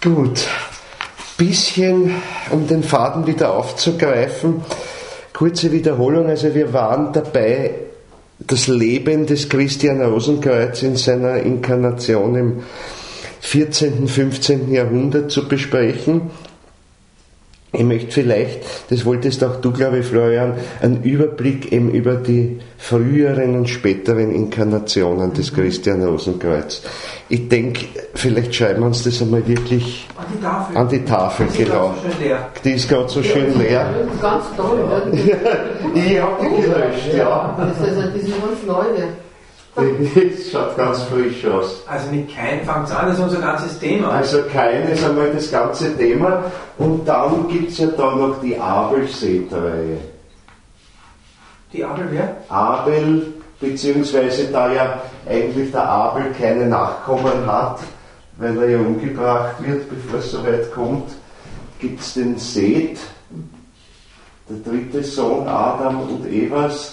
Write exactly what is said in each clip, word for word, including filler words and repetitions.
Gut, bisschen, um den Faden wieder aufzugreifen, kurze Wiederholung. Also wir waren dabei, das Leben des Christian Rosenkreuz in seiner Inkarnation im vierzehnten, fünfzehnten Jahrhundert zu besprechen. Ich möchte vielleicht, das wolltest auch du, glaube ich, Florian, einen Überblick eben über die früheren und späteren Inkarnationen des Christian Rosenkreuz. Ich denke, vielleicht schreiben wir uns das einmal wirklich an die Tafel, an die Tafel die genau. Die ist gerade so schön leer. Ganz toll, ja. Ich habe die gelöscht, ja. Das ist also diese fünf Leute. Das schaut ganz frisch aus. Also mit kein fängt es an, das ist unser ganzes Thema. Also kein ist einmal das ganze Thema. Und dann gibt es ja da noch die Abel-Seth-Reihe. Die Abel wer? Abel, beziehungsweise da ja eigentlich der Abel keine Nachkommen hat, weil er ja umgebracht wird, bevor es soweit kommt, gibt es den Seth, der dritte Sohn Adam und Evas,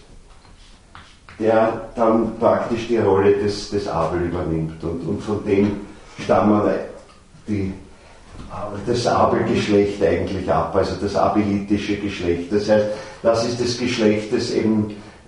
der dann praktisch die Rolle des, des Abel übernimmt. Und, und von dem stammen die, das Abelgeschlecht eigentlich ab, also das abelitische Geschlecht. Das heißt, das ist das Geschlecht, das eben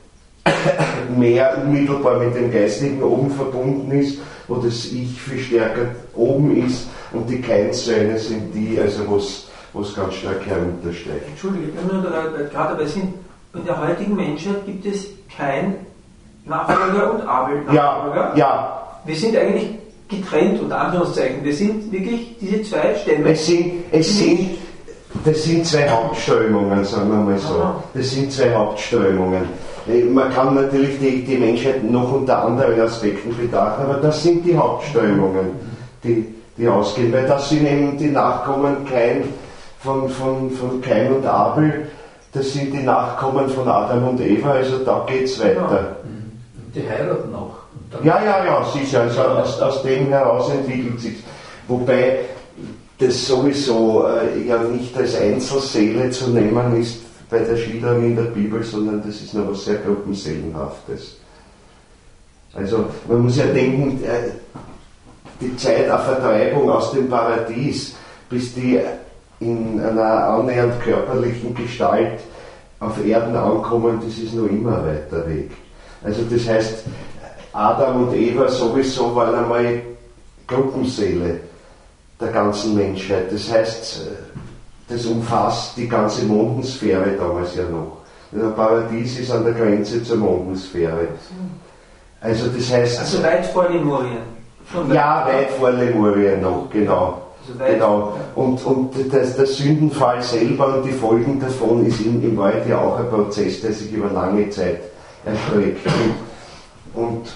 mehr unmittelbar mit dem Geistigen oben verbunden ist, wo das Ich viel stärker oben ist, und die Keinsöhne sind die, also wo es ganz stark heruntersteigt. Entschuldige, wenn wir gerade dabei sind, in der heutigen Menschheit gibt es kein Nachfolger und Abel-Nachfolger. Ja, ja. Wir sind eigentlich getrennt, unter Anführungszeichen. Wir sind wirklich diese zwei Stämme. Es sind, es sind, das sind zwei Hauptströmungen, sagen wir mal so. Das sind zwei Hauptströmungen. Man kann natürlich die, die Menschheit noch unter anderen Aspekten betrachten, aber das sind die Hauptströmungen, die, die ausgehen. Weil das sind eben die Nachkommen Kain, von, von, von Kain und Abel, das sind die Nachkommen von Adam und Eva, also da geht es weiter. Die heiraten auch. Ja, ja, ja, sicher, also aus, aus dem heraus entwickelt sich. Wobei das sowieso äh, ja nicht als Einzelseele zu nehmen ist bei der Schilderung in der Bibel, sondern das ist noch was sehr Gruppenseelenhaftes. Also man muss ja denken, äh, die Zeit der Vertreibung aus dem Paradies, bis die in einer annähernd körperlichen Gestalt auf Erden ankommen, das ist noch immer ein weiter Weg. Also das heißt, Adam und Eva sowieso waren einmal Gruppenseele der ganzen Menschheit. Das heißt, das umfasst die ganze Mondensphäre damals ja noch. Das Paradies ist an der Grenze zur Mondensphäre. Also das heißt... Also weit vor Lemurien. Ja, weit vor Lemurien noch, genau. Also genau. Und, und das, der Sündenfall selber und die Folgen davon ist in, in Wahrheit ja auch ein Prozess, der sich über lange Zeit erstreckt. Und, und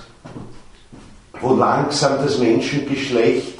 wo langsam das Menschengeschlecht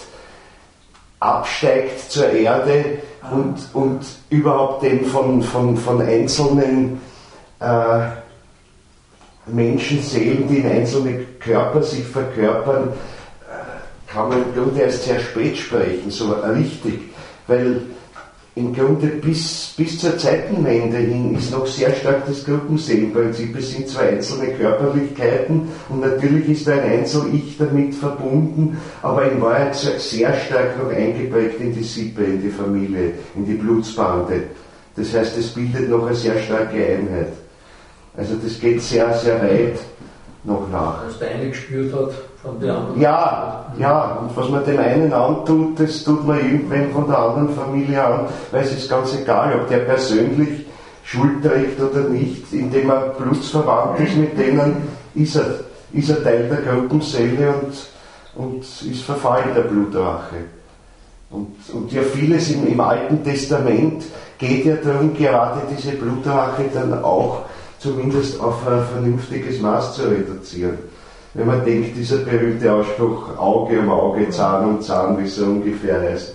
absteigt zur Erde und, und überhaupt dem von, von, von einzelnen äh, Menschenseelen, die in einzelne Körper sich verkörpern, äh, kann man im Grunde erst sehr spät sprechen, so richtig, weil im Grunde bis, bis zur Zeitenwende hin ist noch sehr stark das Gruppenseelenprinzip. Es sind zwei einzelne Körperlichkeiten und natürlich ist ein Einzel-Ich damit verbunden, aber in Wahrheit sehr stark noch eingeprägt in die Sippe, in die Familie, in die Blutsbande. Das heißt, es bildet noch eine sehr starke Einheit. Also das geht sehr, sehr weit noch nach. Was der eine gespürt hat von der anderen. Ja, ja, und was man dem einen antut, das tut man irgendwann von der anderen Familie an, weil es ist ganz egal, ob der persönlich Schuld trägt oder nicht, indem er blutsverwandt ist mit denen, ist er, ist er Teil der Gruppenseele und, und ist verfallen der Blutrache. Und, und ja, vieles im, im Alten Testament geht ja darum, gerade diese Blutrache dann auch zumindest auf ein vernünftiges Maß zu reduzieren. Wenn man denkt, dieser berühmte Ausspruch Auge um Auge, Zahn um Zahn, wie es so ungefähr heißt,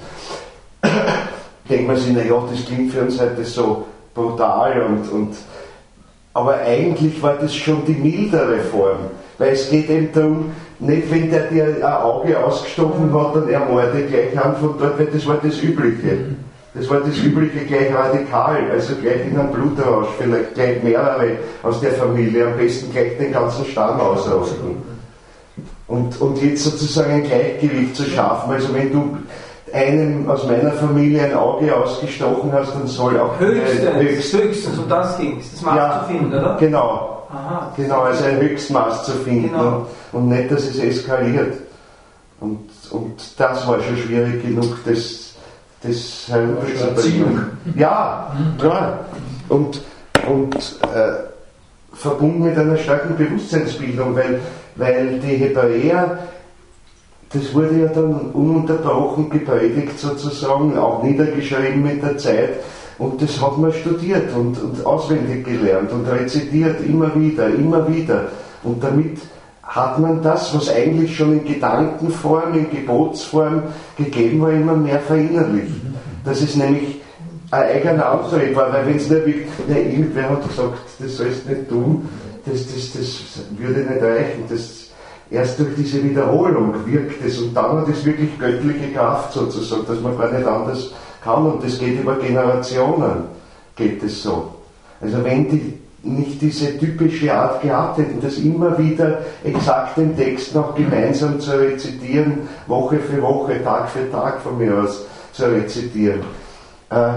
denkt man sich, naja, das klingt für uns heute so brutal und, und aber eigentlich war das schon die mildere Form, weil es geht eben darum, nicht wenn der dir ein Auge ausgestochen hat, dann ermorde gleich an von dort, weil das war das Übliche. Das war das Übliche gleich radikal, also gleich in einem Blutrausch, vielleicht gleich mehrere aus der Familie, am besten gleich den ganzen Stamm ausrosten. Und, und jetzt sozusagen ein Gleichgewicht zu schaffen, also wenn du einem aus meiner Familie ein Auge ausgestochen hast, dann soll auch höchstens, äh, höchst, höchstens, um das ging es, das Maß ja, zu finden, oder? Genau, Aha, genau, also ein Höchstmaß zu finden, genau. und, und nicht, dass es eskaliert. Und, und das war schon schwierig genug, das, das herunterzubringen. Ja, klar. Und, und äh, verbunden mit einer starken Bewusstseinsbildung, weil, weil die Hebräer, das wurde ja dann ununterbrochen gepredigt sozusagen, auch niedergeschrieben mit der Zeit, und das hat man studiert und, und auswendig gelernt und rezitiert immer wieder, immer wieder, und damit hat man das, was eigentlich schon in Gedankenform, in Gebotsform gegeben war, immer mehr verinnerlicht. Das ist nämlich ein eigener Auftritt war, weil wenn es nicht wirklich, ja, irgendwer hat gesagt, das sollst du nicht tun, das, das, das würde nicht reichen. Das, erst durch diese Wiederholung wirkt es, und dann hat es wirklich göttliche Kraft sozusagen, dass man gar nicht anders kann, und das geht über Generationen, geht es so. Also wenn die nicht diese typische Art gehabt hätten, das immer wieder exakt den Text noch gemeinsam zu rezitieren, Woche für Woche, Tag für Tag von mir aus zu rezitieren, äh,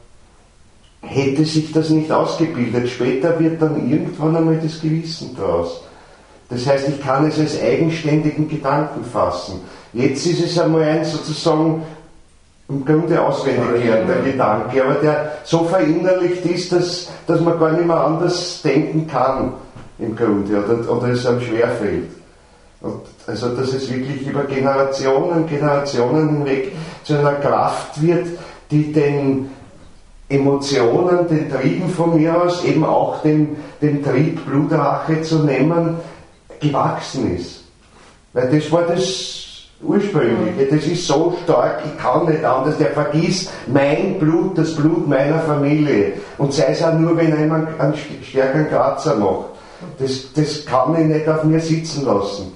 hätte sich das nicht ausgebildet. Später wird dann irgendwann einmal das Gewissen draus. Das heißt, ich kann es als eigenständigen Gedanken fassen. Jetzt ist es einmal ein sozusagen im Grunde auswendig lernender Gedanke, aber der so verinnerlicht ist, dass, dass man gar nicht mehr anders denken kann im Grunde, oder, oder es einem schwerfällt. Und also dass es wirklich über Generationen, Generationen hinweg zu einer Kraft wird, die den Emotionen, den Trieben von mir aus, eben auch dem, dem Trieb Blutrache zu nehmen, gewachsen ist. Weil das war das Ursprüngliche, das ist so stark, ich kann nicht anders, der vergisst mein Blut, das Blut meiner Familie, und sei es auch nur, wenn jemand einen stärkeren Kratzer macht. Das, das kann ich nicht auf mir sitzen lassen.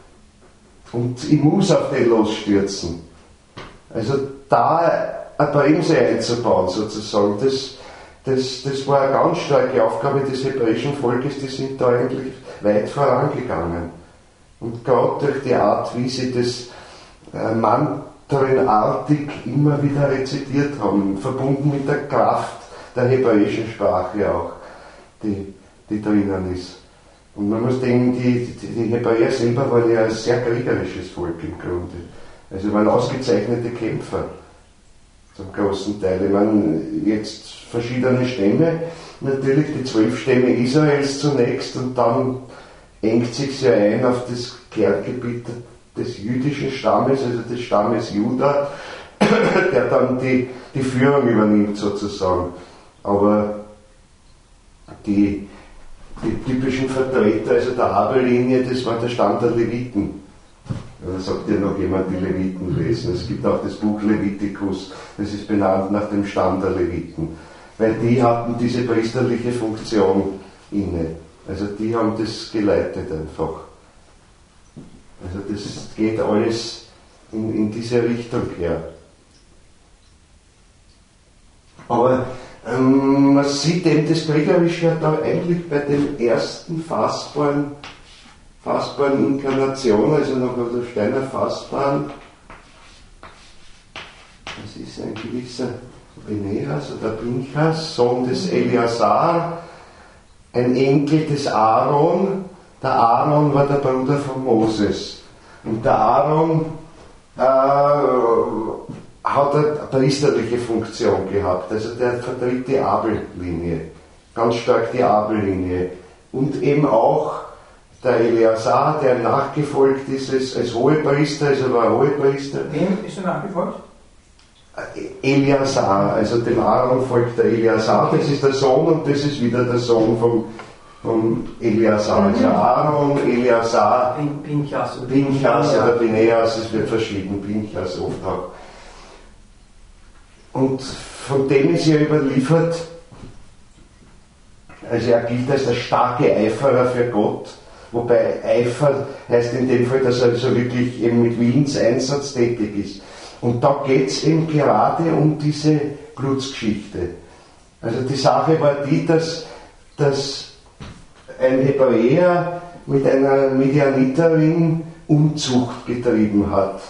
Und ich muss auf den losstürzen. Also da eine Bremse einzubauen sozusagen, das, das, das war eine ganz starke Aufgabe des hebräischen Volkes, die sind da eigentlich weit vorangegangen. Und gerade durch die Art, wie sie das äh, mantrenartig immer wieder rezitiert haben, verbunden mit der Kraft der hebräischen Sprache auch, die, die drinnen ist. Und man muss denken, die, die, die Hebräer selber waren ja ein sehr kriegerisches Volk im Grunde. Also waren ausgezeichnete Kämpfer zum großen Teil. Ich meine, jetzt verschiedene Stämme, natürlich die zwölf Stämme Israels zunächst, und dann engt sich ja ein auf das Kerngebiet des jüdischen Stammes, also des Stammes Juda, der dann die, die Führung übernimmt sozusagen. Aber die, die typischen Vertreter, also der Abel-Linie, das war der Stamm der Leviten. Da sagt ja noch jemand, die Leviten lesen. Es gibt auch das Buch Levitikus, das ist benannt nach dem Stamm der Leviten. Weil die hatten diese priesterliche Funktion inne. Also die haben das geleitet einfach. Also das geht alles in, in diese Richtung her. Aber ähm, man sieht eben das Kriegerische ja da eigentlich bei den ersten fassbaren, fassbaren Inkarnationen, also noch der Steiner Fassbaren. Das ist ein gewisser Bineas oder Pinchas, Sohn des Eleazar, ein Enkel des Aaron. Der Aaron war der Bruder von Moses. Und der Aaron äh, hat eine priesterliche Funktion gehabt. Also der vertritt die Abel-Linie. Ganz stark die Abel-Linie. Und eben auch der Eleazar, der nachgefolgt ist als, als Hohepriester, also war Hohepriester. Wem ist er nachgefolgt? Eleazar, also dem Aaron folgt der Eleazar, das ist der Sohn, und das ist wieder der Sohn vom, vom Eleazar. Also Aaron, Eleazar, Pinchas, Pinchas oder Bineas, es wird verschieden, Pinchas oft auch. Und von dem ist ja überliefert, also er gilt als der starke Eiferer für Gott, wobei Eifer heißt in dem Fall, dass er also wirklich eben mit Willenseinsatz tätig ist. Und da geht es eben gerade um diese Blutsgeschichte. Also die Sache war die, dass, dass ein Hebräer mit einer Medianiterin Unzucht getrieben hat.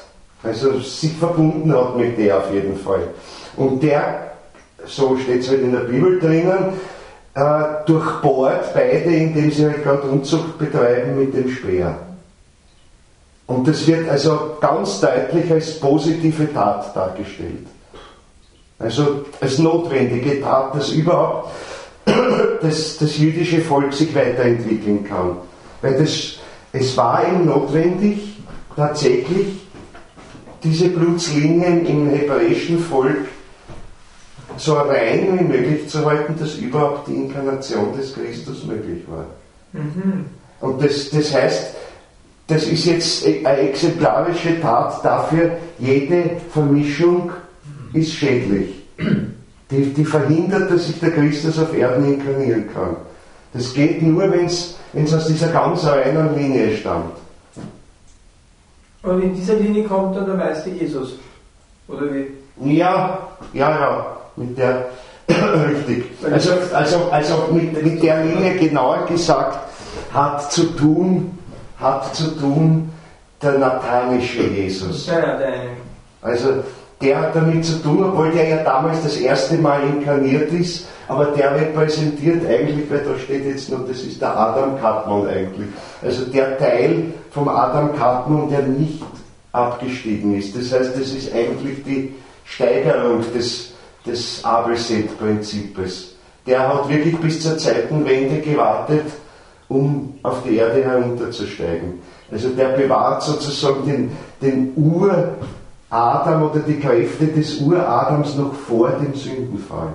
Also sich verbunden hat mit der auf jeden Fall. Und der, so steht es halt in der Bibel drinnen, äh, durchbohrt beide, indem sie halt gerade Unzucht betreiben mit dem Speer. Und das wird also ganz deutlich als positive Tat dargestellt. Also als notwendige Tat, dass überhaupt das, das jüdische Volk sich weiterentwickeln kann. Weil das, es war ihm notwendig, tatsächlich diese Blutslinien im hebräischen Volk so rein wie möglich zu halten, dass überhaupt die Inkarnation des Christus möglich war. Mhm. Und das, das heißt, das ist jetzt eine exemplarische Tat dafür, jede Vermischung ist schädlich. Die, die verhindert, dass sich der Christus auf Erden inkarnieren kann. Das geht nur, wenn es aus dieser ganz reinen Linie stammt. Und in dieser Linie kommt dann der Meister Jesus, oder wie? Ja, ja, ja, mit der, richtig. Also, also, also mit, mit der Linie genauer gesagt, hat zu tun, hat zu tun der nathanische Jesus. Ja, ja, der. Also der hat damit zu tun, obwohl der ja damals das erste Mal inkarniert ist, aber der repräsentiert eigentlich, weil da steht jetzt nur, das ist der Adam Kadmon eigentlich. Also der Teil vom Adam Kadmon, der nicht abgestiegen ist. Das heißt, das ist eigentlich die Steigerung des, des Abel-Set-Prinzips. Der hat wirklich bis zur Zeitenwende gewartet, um auf die Erde herunterzusteigen. Also der bewahrt sozusagen den, den Ur-Adam oder die Kräfte des Ur-Adams noch vor dem Sündenfall.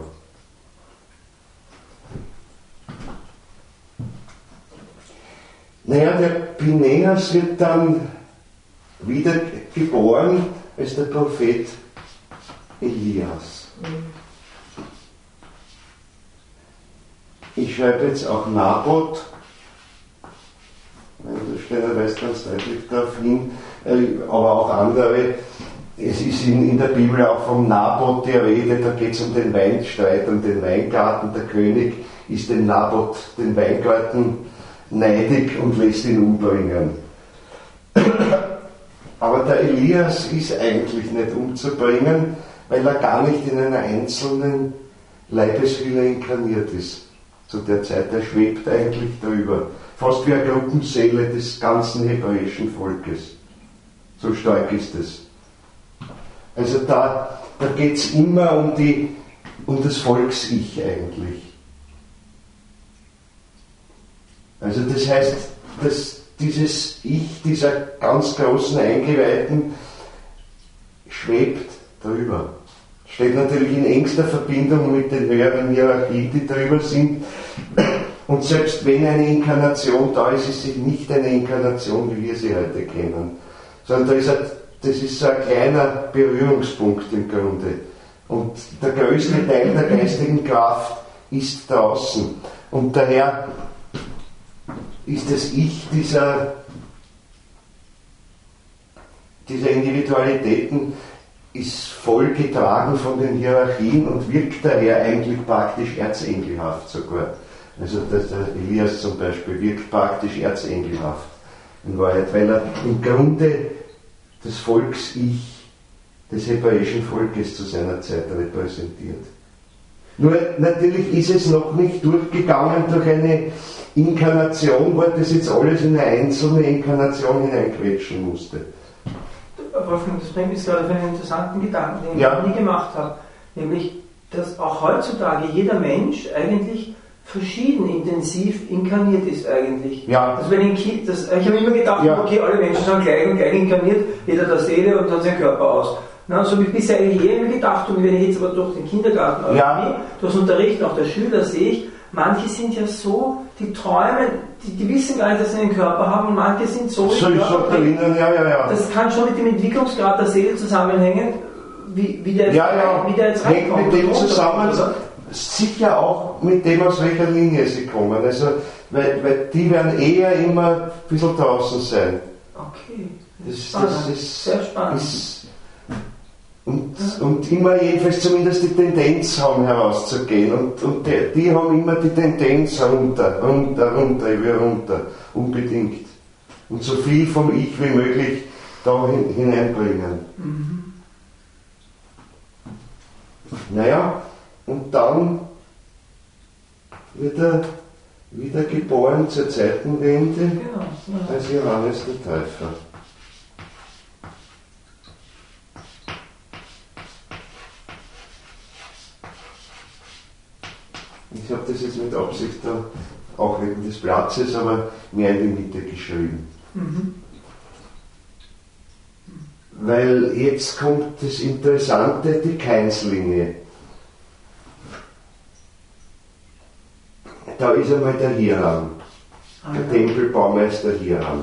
Naja, der Pinäas wird dann wieder geboren als der Prophet Elias. Ich schreibe jetzt auch Naboth, der Steiner weist ganz deutlich darauf hin, aber auch andere. Es ist in, in der Bibel auch vom Naboth die Rede, da geht es um den Weinstreit, um den Weingarten. Der König ist dem Naboth den Weingarten neidig und lässt ihn umbringen. Aber der Elias ist eigentlich nicht umzubringen, weil er gar nicht in einer einzelnen Leibeshülle inkarniert ist. Zu der Zeit, er schwebt eigentlich darüber. Fast wie eine Gruppenseele des ganzen hebräischen Volkes. So stark ist es. Also da, da geht es immer um, die, um das Volks-Ich eigentlich. Also das heißt, dass dieses Ich, dieser ganz großen Eingeweihten, schwebt darüber. Steht natürlich in engster Verbindung mit den höheren Hierarchien, die darüber sind. Und selbst wenn eine Inkarnation da ist, ist sie nicht eine Inkarnation, wie wir sie heute kennen. Sondern da ist ein, das ist so ein kleiner Berührungspunkt im Grunde. Und der größte Teil der geistigen Kraft ist draußen. Und daher ist das Ich dieser, dieser Individualitäten ist voll getragen von den Hierarchien und wirkt daher eigentlich praktisch erzengelhaft sogar. Also der Elias zum Beispiel wirkt praktisch erzengelhaft in Wahrheit, weil er im Grunde das Volks-Ich des hebräischen Volkes zu seiner Zeit repräsentiert. Nur natürlich ist es noch nicht durchgegangen durch eine Inkarnation, wo das jetzt alles in eine einzelne Inkarnation hineinquetschen musste. Wolfgang, das bringt mich gerade auf einen interessanten Gedanken, den ja. ich nie gemacht habe. Nämlich, dass auch heutzutage jeder Mensch eigentlich verschieden intensiv inkarniert ist eigentlich. Ja. Also wenn ein Kind, das, ich habe immer gedacht, ja. okay, alle Menschen sind gleich und gleich inkarniert, jeder der Seele und dann sein Körper aus. Na, so wie ich bisher eher immer gedacht, und wenn ich jetzt aber durch den Kindergarten ja. durch das Unterrichten auch der Schüler sehe ich, manche sind ja so, die träumen, die, die wissen gar nicht, dass sie einen Körper haben, und manche sind so, so ich Körper, drinnen, ja, ja, ja. Das kann schon mit dem Entwicklungsgrad der Seele zusammenhängen, wie, wie, der, jetzt, ja, ja. wie der jetzt hängt reinkommt. mit dem zusammen, sicher auch mit dem, aus welcher Linie sie kommen. Also, weil, weil die werden eher immer ein bisschen draußen sein. Okay. Das, spannend. das ist sehr spannend. Ist, und, und immer jedenfalls zumindest die Tendenz haben, herauszugehen. Und, und die, die haben immer die Tendenz runter, runter, runter, ich will runter, unbedingt. Und so viel vom Ich wie möglich da hin, hineinbringen. Mhm. Naja, und dann wird er wieder geboren zur Zeitenwende Genau, ja. als Johannes der Täufer. Ich habe das jetzt mit Absicht da, auch wegen des Platzes, aber mehr in die Mitte geschrieben. Mhm. Weil jetzt kommt das Interessante, die Kainslinie. Da ist einmal der Hiram, Ah, der ja. Tempelbaumeister Hiram.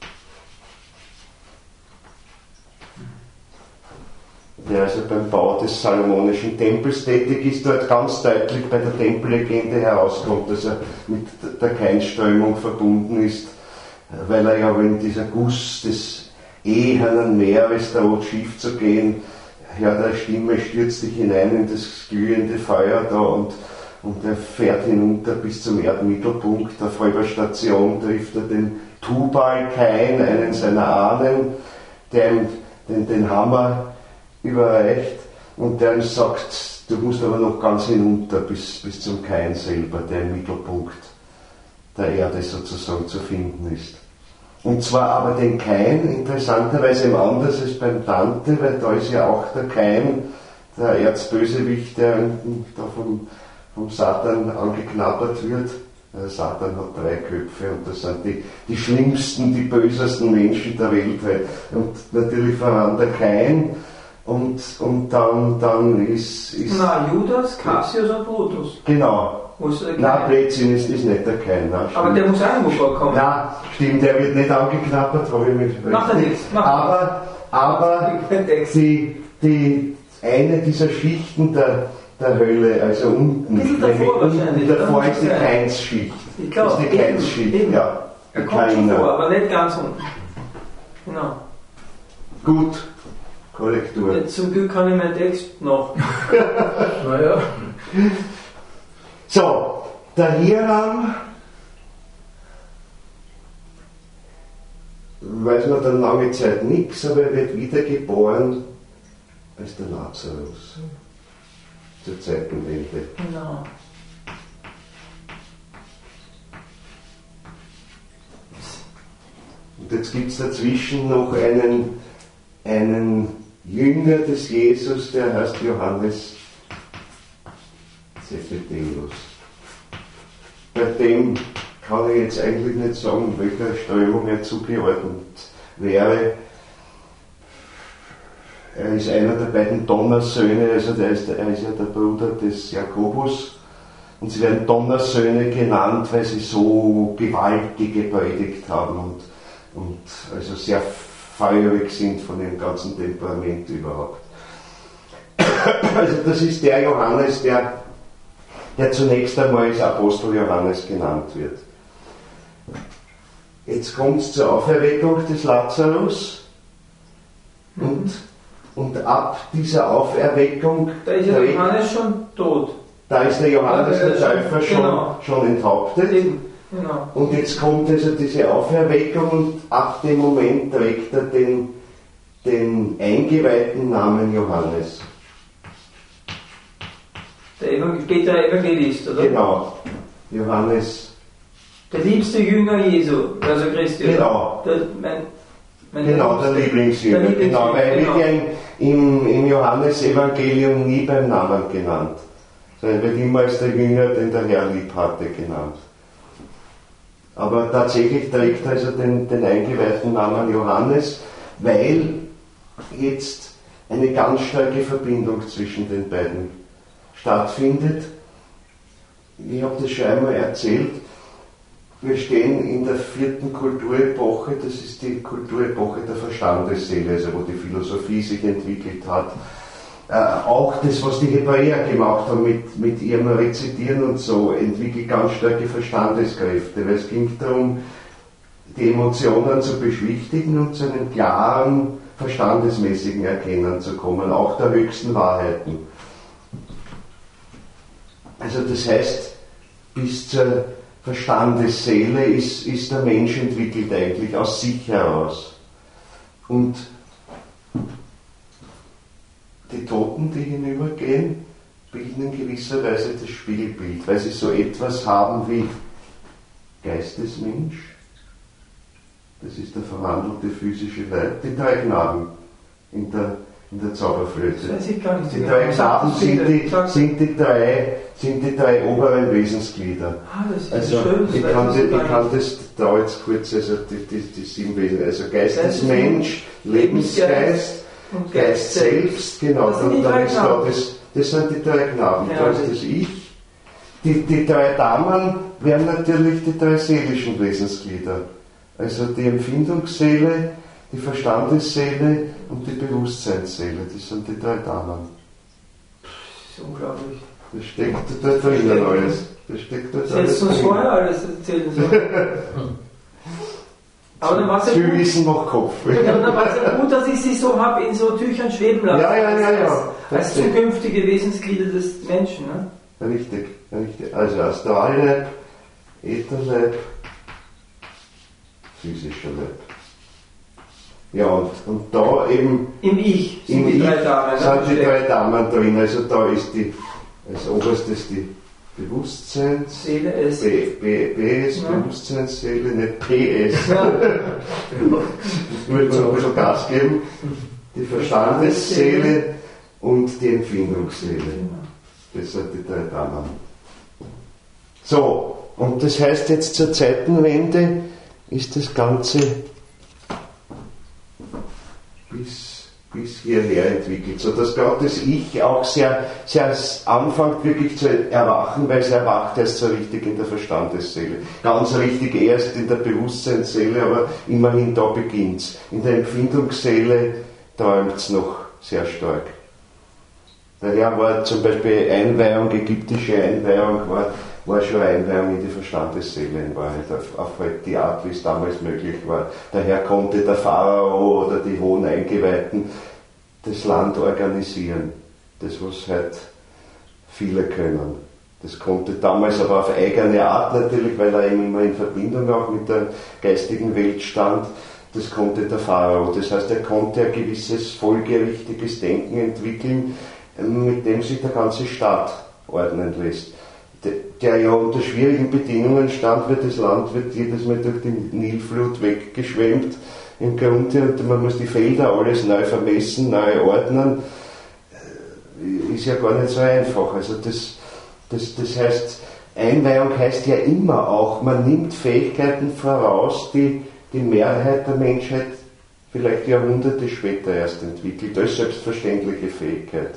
Der also beim Bau des Salomonischen Tempels tätig ist, dort ganz deutlich bei der Tempellegende herauskommt, dass er mit der Kainströmung verbunden ist, weil er ja in dieser Guss des ehernen Meeres droht schief zu gehen, hört eine Stimme, stürzt dich hinein in das glühende Feuer da und, und er fährt hinunter bis zum Erdmittelpunkt. Auf halber Station trifft er den Tubal Kain, einen seiner Ahnen, der ihm den, den Hammer überreicht und der ihm sagt, du musst aber noch ganz hinunter bis, bis zum Kain selber, der im Mittelpunkt der Erde sozusagen zu finden ist. Und zwar aber den Kain interessanterweise anders als beim Dante, weil da ist ja auch der Kain, der Erzbösewicht, der da vom, vom Satan angeknabbert wird. Der Satan hat drei Köpfe und das sind die, die schlimmsten, die bösesten Menschen der Welt. Und natürlich voran der Kain. Und, und dann, dann ist, ist. Na, Judas, Cassius und Brutus. Genau. Nein, Blödsinn ist, ist nicht der Kain. Nein, aber der muss auch irgendwo vorkommen. Nein, stimmt, der wird nicht angeknabbert, habe ich mich Macht er nichts. Aber, aber die, die, eine dieser Schichten der, der Hölle, also unten, Bisschen davor unten davor ist die Kainsschicht. Ich glaube, das ist die Kainsschicht, ja. Er kommt schon vor, aber nicht ganz unten. Genau. Gut. Korrektur. Jetzt zum Glück kann ich meinen Text noch. Naja. So, der Hiram, weiß man dann lange Zeit nichts, aber er wird wiedergeboren als der Lazarus zur Zeitenwende. Genau. Und jetzt gibt es dazwischen noch einen, einen Jünger des Jesus, der heißt Johannes Zebedäus. Bei dem kann ich jetzt eigentlich nicht sagen, welcher Strömung er zugeordnet wäre. Er ist einer der beiden Donnersöhne, also der ist, er ist ja der Bruder des Jakobus. Und sie werden Donnersöhne genannt, weil sie so gewaltige predigt haben und, und also sehr feurig sind von ihrem ganzen Temperament überhaupt. Also das ist der Johannes, der, der zunächst einmal als Apostel Johannes genannt wird. Jetzt kommt es zur Auferweckung des Lazarus und, und ab dieser Auferweckung... Da ist ja Johannes schon tot. Da ist der Johannes der Täufer schon, genau. schon enthauptet. Eben. Genau. Und jetzt kommt also diese Auferweckung und ab dem Moment trägt er den, den eingeweihten Namen Johannes. Der Evangel- spätere Evangelist, oder? Genau, Johannes. Der liebste Jünger Jesu, also Christi. Genau. Der, mein, mein Genau, der Lieblingsjünger. Der Lieblingsjünger, Genau, weil er genau. wird ja im, im Johannesevangelium nie beim Namen genannt, sondern er wird immer als der Jünger, den der Herr lieb hatte, genannt. Aber tatsächlich trägt er also den, den eingeweihten Namen Johannes, weil jetzt eine ganz starke Verbindung zwischen den beiden stattfindet. Ich habe das schon einmal erzählt. Wir stehen in der vierten Kulturepoche, das ist die Kulturepoche der Verstandesseele, also wo die Philosophie sich entwickelt hat. Äh, auch das, was die Hebräer gemacht haben mit, mit ihrem Rezitieren und so, entwickelt ganz starke Verstandeskräfte, weil es ging darum, die Emotionen zu beschwichtigen und zu einem klaren, verstandesmäßigen Erkennen zu kommen, auch der höchsten Wahrheiten. Also das heißt, bis zur Verstandesseele ist, ist der Mensch entwickelt eigentlich aus sich heraus. Und die Toten, die hinübergehen, bilden in gewisser Weise das Spiegelbild, weil sie so etwas haben wie Geistesmensch, das ist der verwandelte physische Leib, die drei Knaben in der, in der Zauberflöte. Das weiß ich gar nicht. Die drei Knaben sind die, sind, die drei, sind die drei oberen Wesensglieder. Ah, das ist also schön. Ich kann, das, ich kann das da jetzt kurz, also die, die, die sieben Wesen, also Geistesmensch, Lebensgeist, und Geist selbst, genau, das sind dann, die dann drei ist da das, das sind die drei Knaben, ja, da ist das Ich. Die, die drei Damen wären natürlich die drei seelischen Wesensglieder. Also die Empfindungsseele, die Verstandesseele und die Bewusstseinsseele, das sind die drei Damen. Das ist unglaublich. Das steckt da drinnen alles. Das steckt da Das hättest du uns vorher alles erzählen sollen. Aber dann war es ja Viel gut. Wissen macht Kopf. Ja, dann war es ja gut, dass ich sie so habe in so Tüchern schweben lassen. Ja, ja, ja, ja. Als, als zukünftige Wesensglieder des Menschen. Ne? Richtig, richtig. Also Astralleib, Ätherleib, physischer Leib. Ja, und, und da eben im Ich sind im die Ich drei Damen. sind die drei Damen drin. Also da ist die, als oberstes die Bewusstseins, Seele S. B, B, B S, Ja. Bewusstseinsseele, nicht P S. Ich will so ein bisschen Gas geben. Die Verstandesseele und die Empfindungsseele. Das sind die drei Damen. So, und das heißt jetzt zur Zeitenwende ist das Ganze bis, bis hierher entwickelt, sodass gerade das Ich auch sehr, sehr anfängt wirklich zu erwachen, weil es erwacht erst so richtig in der Verstandesseele. Ganz richtig erst in der Bewusstseinsseele, aber immerhin da beginnt es. In der Empfindungsseele träumt es noch sehr stark. Daher war zum Beispiel Einweihung, ägyptische Einweihung, war, war schon eine Einweihung in die Verstandesseele in Wahrheit, auf, auf halt die Art, wie es damals möglich war. Daher konnte der Pharao oder die hohen Eingeweihten das Land organisieren. Das, was halt viele können. Das konnte damals aber auf eigene Art natürlich, weil er eben immer in Verbindung auch mit der geistigen Welt stand. Das konnte der Pharao. Das heißt, er konnte ein gewisses folgerichtiges Denken entwickeln, mit dem sich der ganze Staat ordnen lässt. Der ja unter schwierigen Bedingungen stand, weil das Land wird jedes Mal durch die Nilflut weggeschwemmt im Grunde und man muss die Felder alles neu vermessen, neu ordnen. Ist ja gar nicht so einfach. Also das, das, das heißt, Einweihung heißt ja immer auch, man nimmt Fähigkeiten voraus, die die Mehrheit der Menschheit vielleicht Jahrhunderte später erst entwickelt, als selbstverständliche Fähigkeit.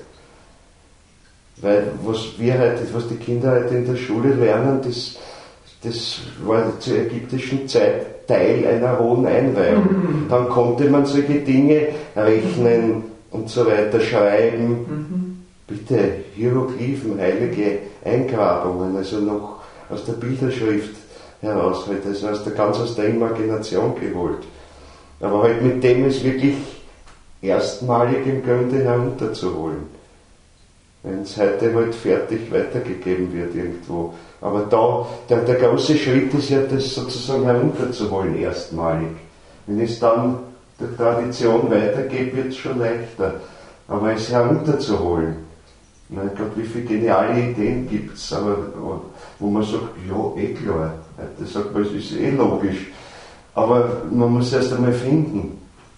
Weil was wir heute, was die Kinder heute in der Schule lernen, das, das war zur ägyptischen Zeit Teil einer hohen Einweihung. Mhm. Dann konnte man solche Dinge rechnen und so weiter, schreiben. Mhm. Bitte, Hieroglyphen, heilige Eingrabungen, also noch aus der Bilderschrift heraus, halt, also aus der, ganz aus der Imagination geholt. Aber halt mit dem ist wirklich erstmalig im Grunde herunterzuholen. Wenn es heute halt fertig weitergegeben wird irgendwo. Aber da, der, der große Schritt ist ja, das sozusagen herunterzuholen erstmalig. Wenn es dann der Tradition weitergeht, wird es schon leichter. Aber es herunterzuholen. Mein Gott, wie viele geniale Ideen gibt es, aber wo man sagt, ja, eh klar. Das sagt man, es ist eh logisch. Aber man muss es erst einmal finden.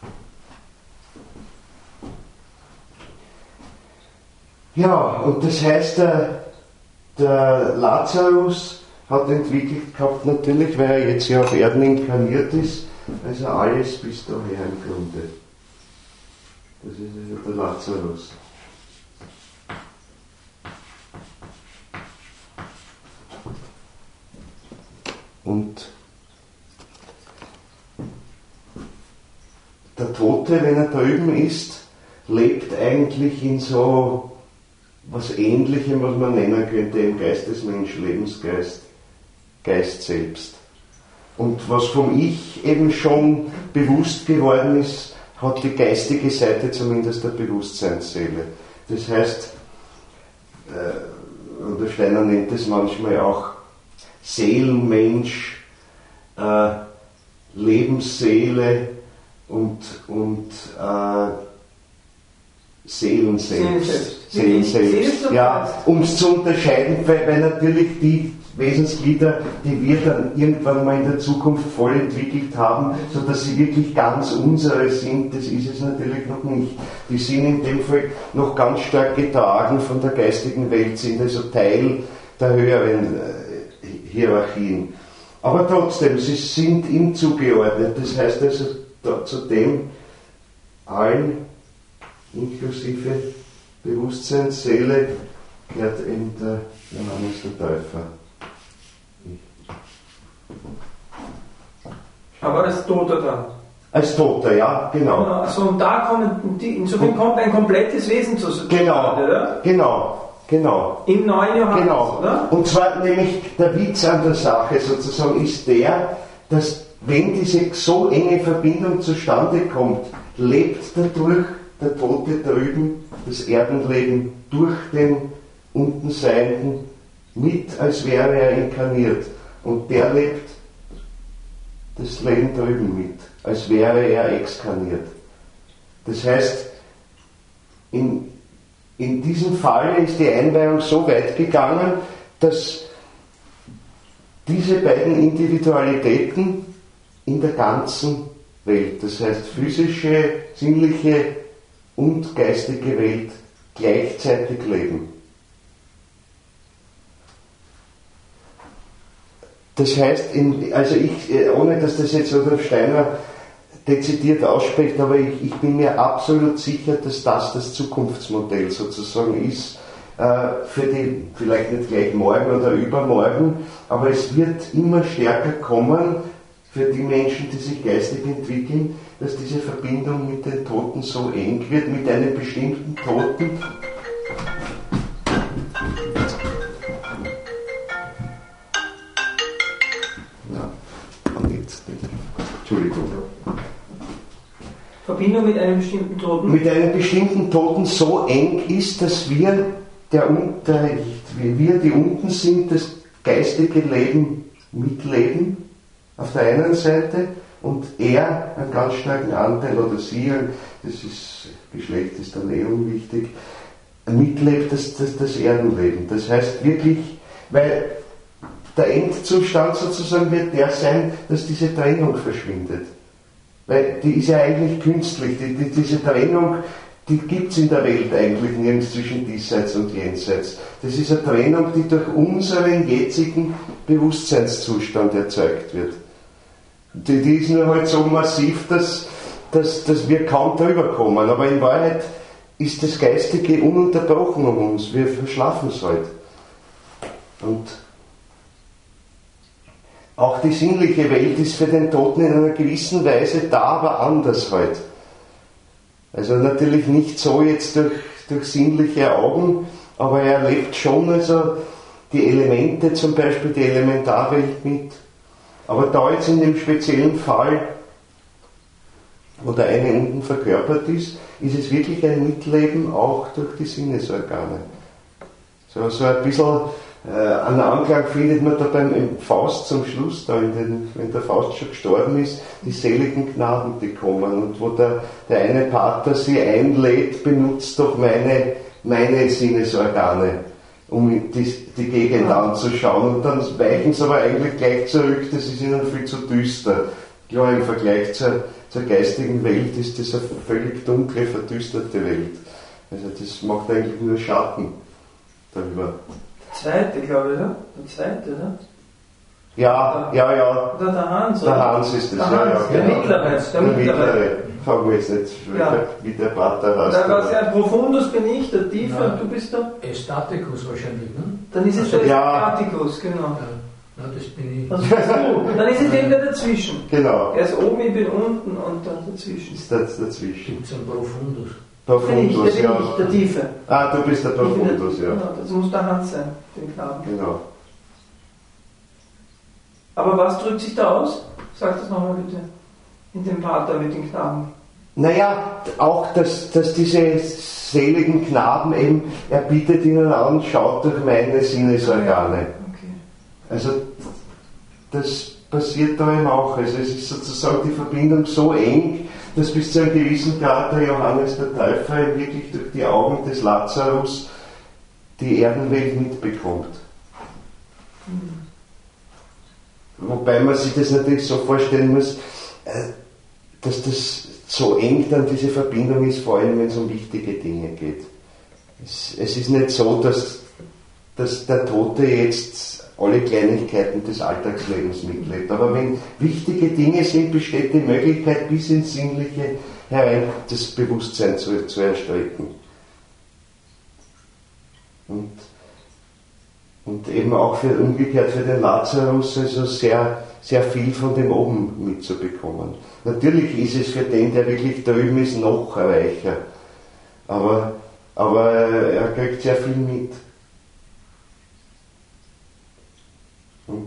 Ja, und das heißt, der, der Lazarus hat entwickelt gehabt, natürlich, weil er jetzt ja auf Erden inkarniert ist, also alles bis daher im Grunde. Das ist also der Lazarus. Und der Tote, wenn er drüben ist, lebt eigentlich in so was Ähnlichem, was man nennen könnte, im Geistesmensch, Lebensgeist, Geist selbst. Und was vom Ich eben schon bewusst geworden ist, hat die geistige Seite zumindest der Bewusstseinsseele. Das heißt, äh, und der Steiner nennt es manchmal auch Seelenmensch, äh, Lebensseele und, und äh, Seelen Seelen selbst. selbst. Seelen Seelen selbst. selbst. Ja, um es zu unterscheiden, weil, weil natürlich die Wesensglieder, die wir dann irgendwann mal in der Zukunft voll entwickelt haben, sodass sie wirklich ganz unsere sind, das ist es natürlich noch nicht. Die sind in dem Fall noch ganz stark getragen von der geistigen Welt, sind also Teil der höheren äh, Hierarchien. Aber trotzdem, sie sind ihm zugeordnet, das heißt also da, zu dem allen, inklusive Bewusstsein, Seele, gehört eben der Johannes der Täufer. Aber als Toter dann. Als Toter, ja, genau. Also und da kommen die, insofern kommt ein komplettes Wesen zu Genau, oder? genau, genau. Im neuen Johannes, Genau. oder? Und zwar nämlich der Witz an der Sache sozusagen ist der, dass wenn diese so enge Verbindung zustande kommt, lebt dadurch der Tote drüben das Erdenleben durch den Untenseienden mit, als wäre er inkarniert. Und der lebt das Leben drüben mit, als wäre er exkarniert. Das heißt, in, in diesem Fall ist die Einweihung so weit gegangen, dass diese beiden Individualitäten in der ganzen Welt, das heißt physische, sinnliche und geistige Welt, gleichzeitig leben. Das heißt, in, also ich, ohne dass das jetzt Rudolf Steiner dezidiert ausspricht, aber ich, ich bin mir absolut sicher, dass das das Zukunftsmodell sozusagen ist, äh, für die, vielleicht nicht gleich morgen oder übermorgen, aber es wird immer stärker kommen für die Menschen, die sich geistig entwickeln, dass diese Verbindung mit den Toten so eng wird, mit einem bestimmten Toten. Entschuldigung. Verbindung mit einem bestimmten Toten? Mit einem bestimmten Toten so eng ist, dass wir, der, der, wir, die unten sind, das geistige Leben mitleben, auf der einen Seite, und er einen ganz starken Anteil, oder sie, das ist, Geschlecht ist dann eh unwichtig, mitlebt das, das, das Erdenleben. Das heißt wirklich, weil der Endzustand sozusagen wird der sein, dass diese Trennung verschwindet. Weil die ist ja eigentlich künstlich. Die, die, diese Trennung, die gibt es in der Welt eigentlich nirgends zwischen diesseits und jenseits. Das ist eine Trennung, die durch unseren jetzigen Bewusstseinszustand erzeugt wird. Die, die ist nur halt so massiv, dass, dass, dass wir kaum drüber kommen. Aber in Wahrheit ist das Geistige ununterbrochen um uns. Wir verschlafen es halt. Und auch die sinnliche Welt ist für den Toten in einer gewissen Weise da, aber anders halt. Also natürlich nicht so jetzt durch, durch sinnliche Augen, aber er erlebt schon also die Elemente, zum Beispiel die Elementarwelt mit. Aber da jetzt in dem speziellen Fall, wo der eine unten verkörpert ist, ist es wirklich ein Mitleben auch durch die Sinnesorgane. So, so ein bisschen äh, einen Anklang findet man da beim Faust zum Schluss, da in den, wenn der Faust schon gestorben ist, die seligen Knaben, die kommen, und wo der, der eine Pater sie einlädt, benutzt doch meine, meine Sinnesorgane, um die, die Gegend ja. anzuschauen, und dann weichen sie aber eigentlich gleich zurück, das ist ihnen viel zu düster. Klar, im Vergleich zur, zur geistigen Welt ist das eine völlig dunkle, verdüsterte Welt. Also das macht eigentlich nur Schatten darüber. Zweite, glaube ich, oder? Der zweite, oder? Ja, ja, ja. Oder der Hans, oder? Der Hans ist das, der ja, Hans, ja. Der genau. mittlere. Der, der mittlere. mittlere. Fragen wir jetzt nicht, ja. wie der Pater heißt. Da war es ja Profundus bin ich, der Tiefe, ja. du bist der? Estaticus wahrscheinlich, ne? Dann ist es also, der ja. Estaticus, genau. Ja. Ja, das bin ich. Also bist du. Dann ist es eben der dazwischen. Genau. Er ist oben, ich bin unten und dann dazwischen. Ist das dazwischen. Gibt es einen Profundus? Profundus, der bin ja. ich, der Tiefe. Ah, du bist der Profundus, der, ja. Genau, das muss der Hans sein, den Knaben. Genau. Aber was drückt sich da aus? Sag das nochmal bitte. In dem Pater mit den Knaben. Naja, auch, dass, dass diese seligen Knaben eben, er bietet ihnen an, schaut durch meine Sinnesorgane. Okay. Also, das passiert da eben auch. Also, es ist sozusagen die Verbindung so eng, dass bis zu einem gewissen Grad der Johannes der Täufer wirklich durch die Augen des Lazarus die Erdenwelt mitbekommt. Wobei man sich das natürlich so vorstellen muss, dass das so eng dann diese Verbindung ist, vor allem wenn es um wichtige Dinge geht. Es, es ist nicht so, dass, dass der Tote jetzt alle Kleinigkeiten des Alltagslebens mitlebt. Aber wenn wichtige Dinge sind, besteht die Möglichkeit, bis ins Sinnliche herein das Bewusstsein zu, zu erstrecken. Und, und eben auch für, umgekehrt für den Lazarus also sehr, sehr viel von dem Oben mitzubekommen. Natürlich ist es für den, der wirklich drüben ist, noch reicher. Aber, aber er kriegt sehr viel mit. Und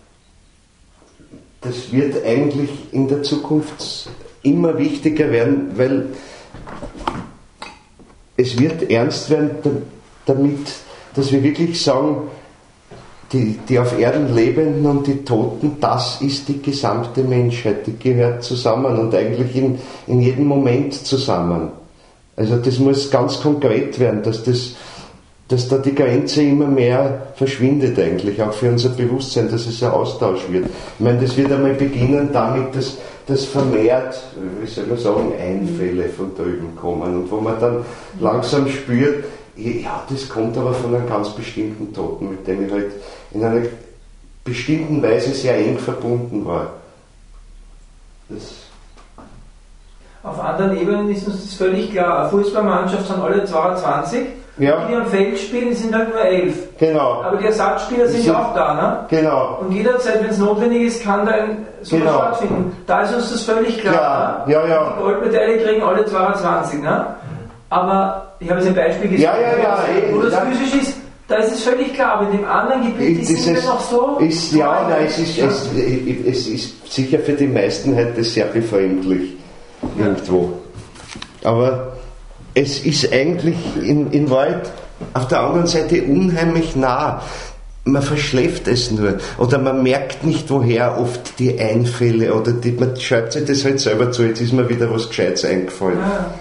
das wird eigentlich in der Zukunft immer wichtiger werden, weil es wird ernst werden damit, dass wir wirklich sagen, die, die auf Erden Lebenden und die Toten, das ist die gesamte Menschheit, die gehört zusammen und eigentlich in, in jedem Moment zusammen. Also das muss ganz konkret werden, dass, das, dass da die Grenze immer mehr verschwindet eigentlich, auch für unser Bewusstsein, dass es ein Austausch wird. Ich meine, das wird einmal beginnen damit, dass, dass vermehrt, wie soll man sagen, Einfälle von drüben kommen und wo man dann langsam spürt, ja, das kommt aber von einem ganz bestimmten Toten, mit dem ich halt in einer bestimmten Weise sehr eng verbunden war. Das Auf anderen Ebenen ist uns das völlig klar. Eine Fußballmannschaft sind alle zweiundzwanzig, ja. Die am Feld spielen, sind halt nur elf. Genau. Aber die Ersatzspieler sind ja auch da, ne? Genau. Und jederzeit, wenn es notwendig ist, kann da ein sowas genau. stattfinden. Da ist uns das völlig klar. Ja, ja, ja. Die Goldmedaille kriegen alle zweiundzwanzig, ne? Aber ich habe jetzt ein Beispiel gesagt, ja, ja, ja, wo das ja. physisch ist, da ist es völlig klar, aber in dem anderen Gebiet ist es noch so. Ist, ja, nein, es ist, es, es ist sicher für die meisten heute sehr befremdlich ja. irgendwo. Aber es ist eigentlich in, in Wahrheit auf der anderen Seite unheimlich nah. Man verschläft es nur oder man merkt nicht, woher oft die Einfälle oder die, man schreibt sich das halt selber zu, jetzt ist mir wieder was Gescheites eingefallen. Ja.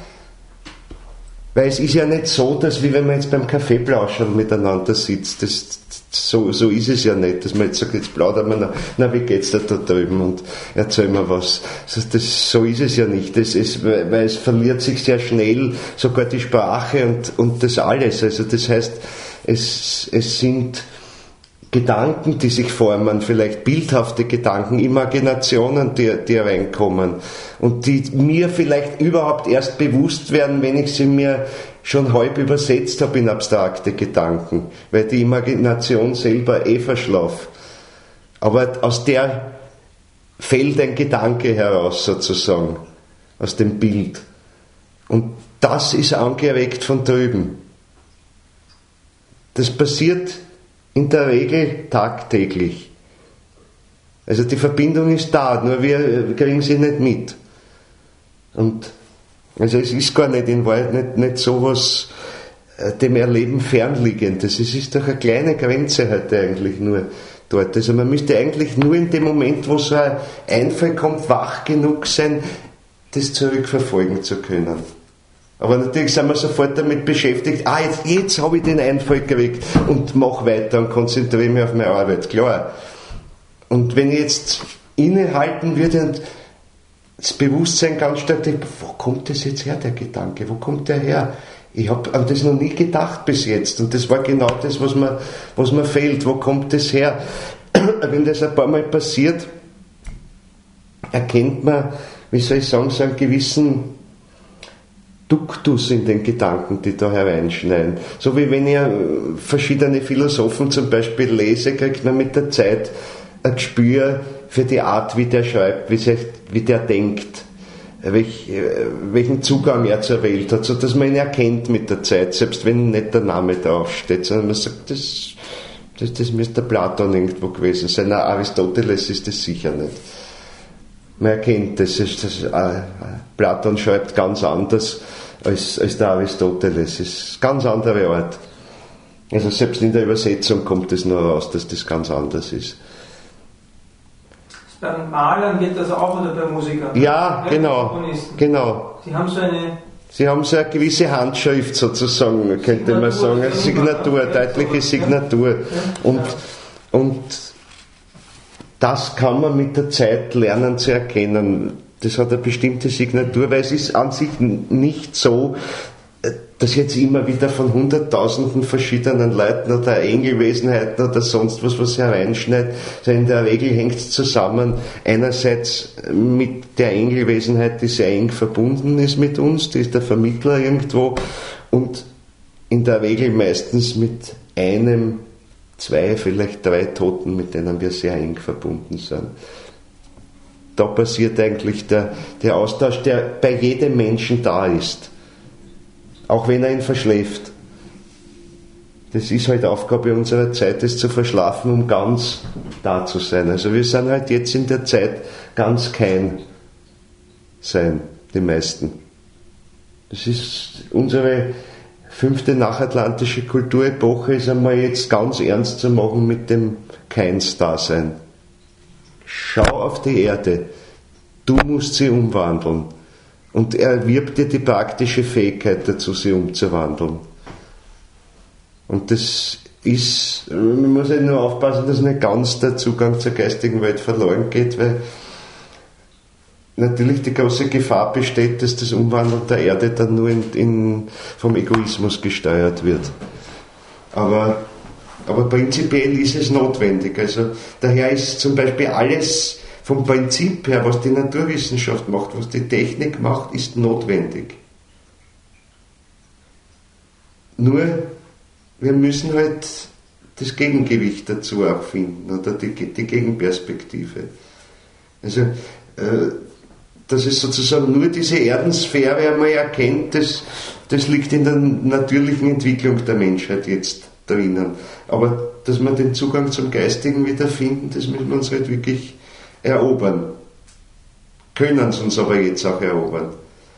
Weil es ist ja nicht so, dass wie wenn man jetzt beim Kaffeeplauschern miteinander sitzt, das, so, so ist es ja nicht, dass man jetzt sagt, jetzt plaudern wir, na, na wie geht's da da drüben und erzählen wir was. Das, das, so ist es ja nicht, das ist, weil, weil es verliert sich sehr schnell sogar die Sprache und, und das alles. Also das heißt, es, es sind Gedanken, die sich formen, vielleicht bildhafte Gedanken, Imaginationen, die, die reinkommen und die mir vielleicht überhaupt erst bewusst werden, wenn ich sie mir schon halb übersetzt habe in abstrakte Gedanken, weil die Imagination selber eh verschlaft. Aber aus der fällt ein Gedanke heraus sozusagen, aus dem Bild. Und das ist angeregt von drüben. Das passiert in der Regel tagtäglich. Also die Verbindung ist da, nur wir kriegen sie nicht mit. Und also es ist gar nicht in Wahrheit nicht, nicht so was dem Erleben fernliegendes. Es ist doch eine kleine Grenze heute eigentlich nur dort. Also man müsste eigentlich nur in dem Moment, wo so ein Einfall kommt, wach genug sein, das zurückverfolgen zu können. Aber natürlich sind wir sofort damit beschäftigt, ah, jetzt, jetzt habe ich den Einfall gekriegt und mache weiter und konzentriere mich auf meine Arbeit, klar. Und wenn ich jetzt innehalten würde und das Bewusstsein ganz stark denkt, wo kommt das jetzt her, der Gedanke, wo kommt der her? Ich habe an das noch nie gedacht bis jetzt und das war genau das, was mir, was mir fehlt, wo kommt das her? Wenn das ein paar Mal passiert, erkennt man, wie soll ich sagen, so einen gewissen Duktus in den Gedanken, die da hereinschneiden. So wie wenn ich verschiedene Philosophen zum Beispiel lese, kriegt man mit der Zeit ein Gespür für die Art, wie der schreibt, wie, sich, wie der denkt, welch, welchen Zugang er zur Welt hat, so dass man ihn erkennt mit der Zeit, selbst wenn nicht der Name draufsteht, sondern man sagt, das, das, das müsste Platon irgendwo gewesen sein. Na, Aristoteles ist das sicher nicht. Man erkennt das, das, das äh, Platon schreibt ganz anders als, als der Aristoteles. Es ist eine ganz andere Art. Also selbst in der Übersetzung kommt es nur raus, dass das ganz anders ist. Das beim Malern geht das auch oder bei Musikern? Ja, bei genau, Komponisten. genau. Sie haben so eine... Sie haben so eine gewisse Handschrift sozusagen, könnte Signatur, man sagen, eine Signatur, eine deutliche Signatur. Und, und das kann man mit der Zeit lernen zu erkennen. Das hat eine bestimmte Signatur, weil es ist an sich nicht so, dass jetzt immer wieder von hunderttausenden verschiedenen Leuten oder Engelwesenheiten oder sonst was, was hereinschneidet, sondern in der Regel hängt es zusammen einerseits mit der Engelwesenheit, die sehr eng verbunden ist mit uns, die ist der Vermittler irgendwo, und in der Regel meistens mit einem, zwei, vielleicht drei Toten, mit denen wir sehr eng verbunden sind. Da passiert eigentlich der, der Austausch, der bei jedem Menschen da ist. Auch wenn er ihn verschläft. Das ist halt Aufgabe unserer Zeit, das zu verschlafen, um ganz da zu sein. Also wir sind halt jetzt in der Zeit ganz kein Sein, die meisten. Das ist unsere fünfte nachatlantische Kulturepoche, ist einmal jetzt ganz ernst zu machen mit dem Keins-Dasein. Schau auf die Erde, du musst sie umwandeln. Und erwirb dir die praktische Fähigkeit dazu, sie umzuwandeln. Und das ist, man muss halt nur aufpassen, dass nicht ganz der Zugang zur geistigen Welt verloren geht, weil natürlich die große Gefahr besteht, dass das Umwandeln der Erde dann nur in, in, vom Egoismus gesteuert wird. Aber, aber prinzipiell ist es notwendig. Also daher ist zum Beispiel alles vom Prinzip her, was die Naturwissenschaft macht, was die Technik macht, ist notwendig. Nur, wir müssen halt das Gegengewicht dazu auch finden, oder die, die Gegenperspektive. Also, äh, dass es sozusagen nur diese Erdensphäre einmal erkennt, das, das liegt in der natürlichen Entwicklung der Menschheit jetzt drinnen. Aber dass wir den Zugang zum Geistigen wiederfinden, das müssen wir uns halt wirklich erobern. Können es uns aber jetzt auch erobern.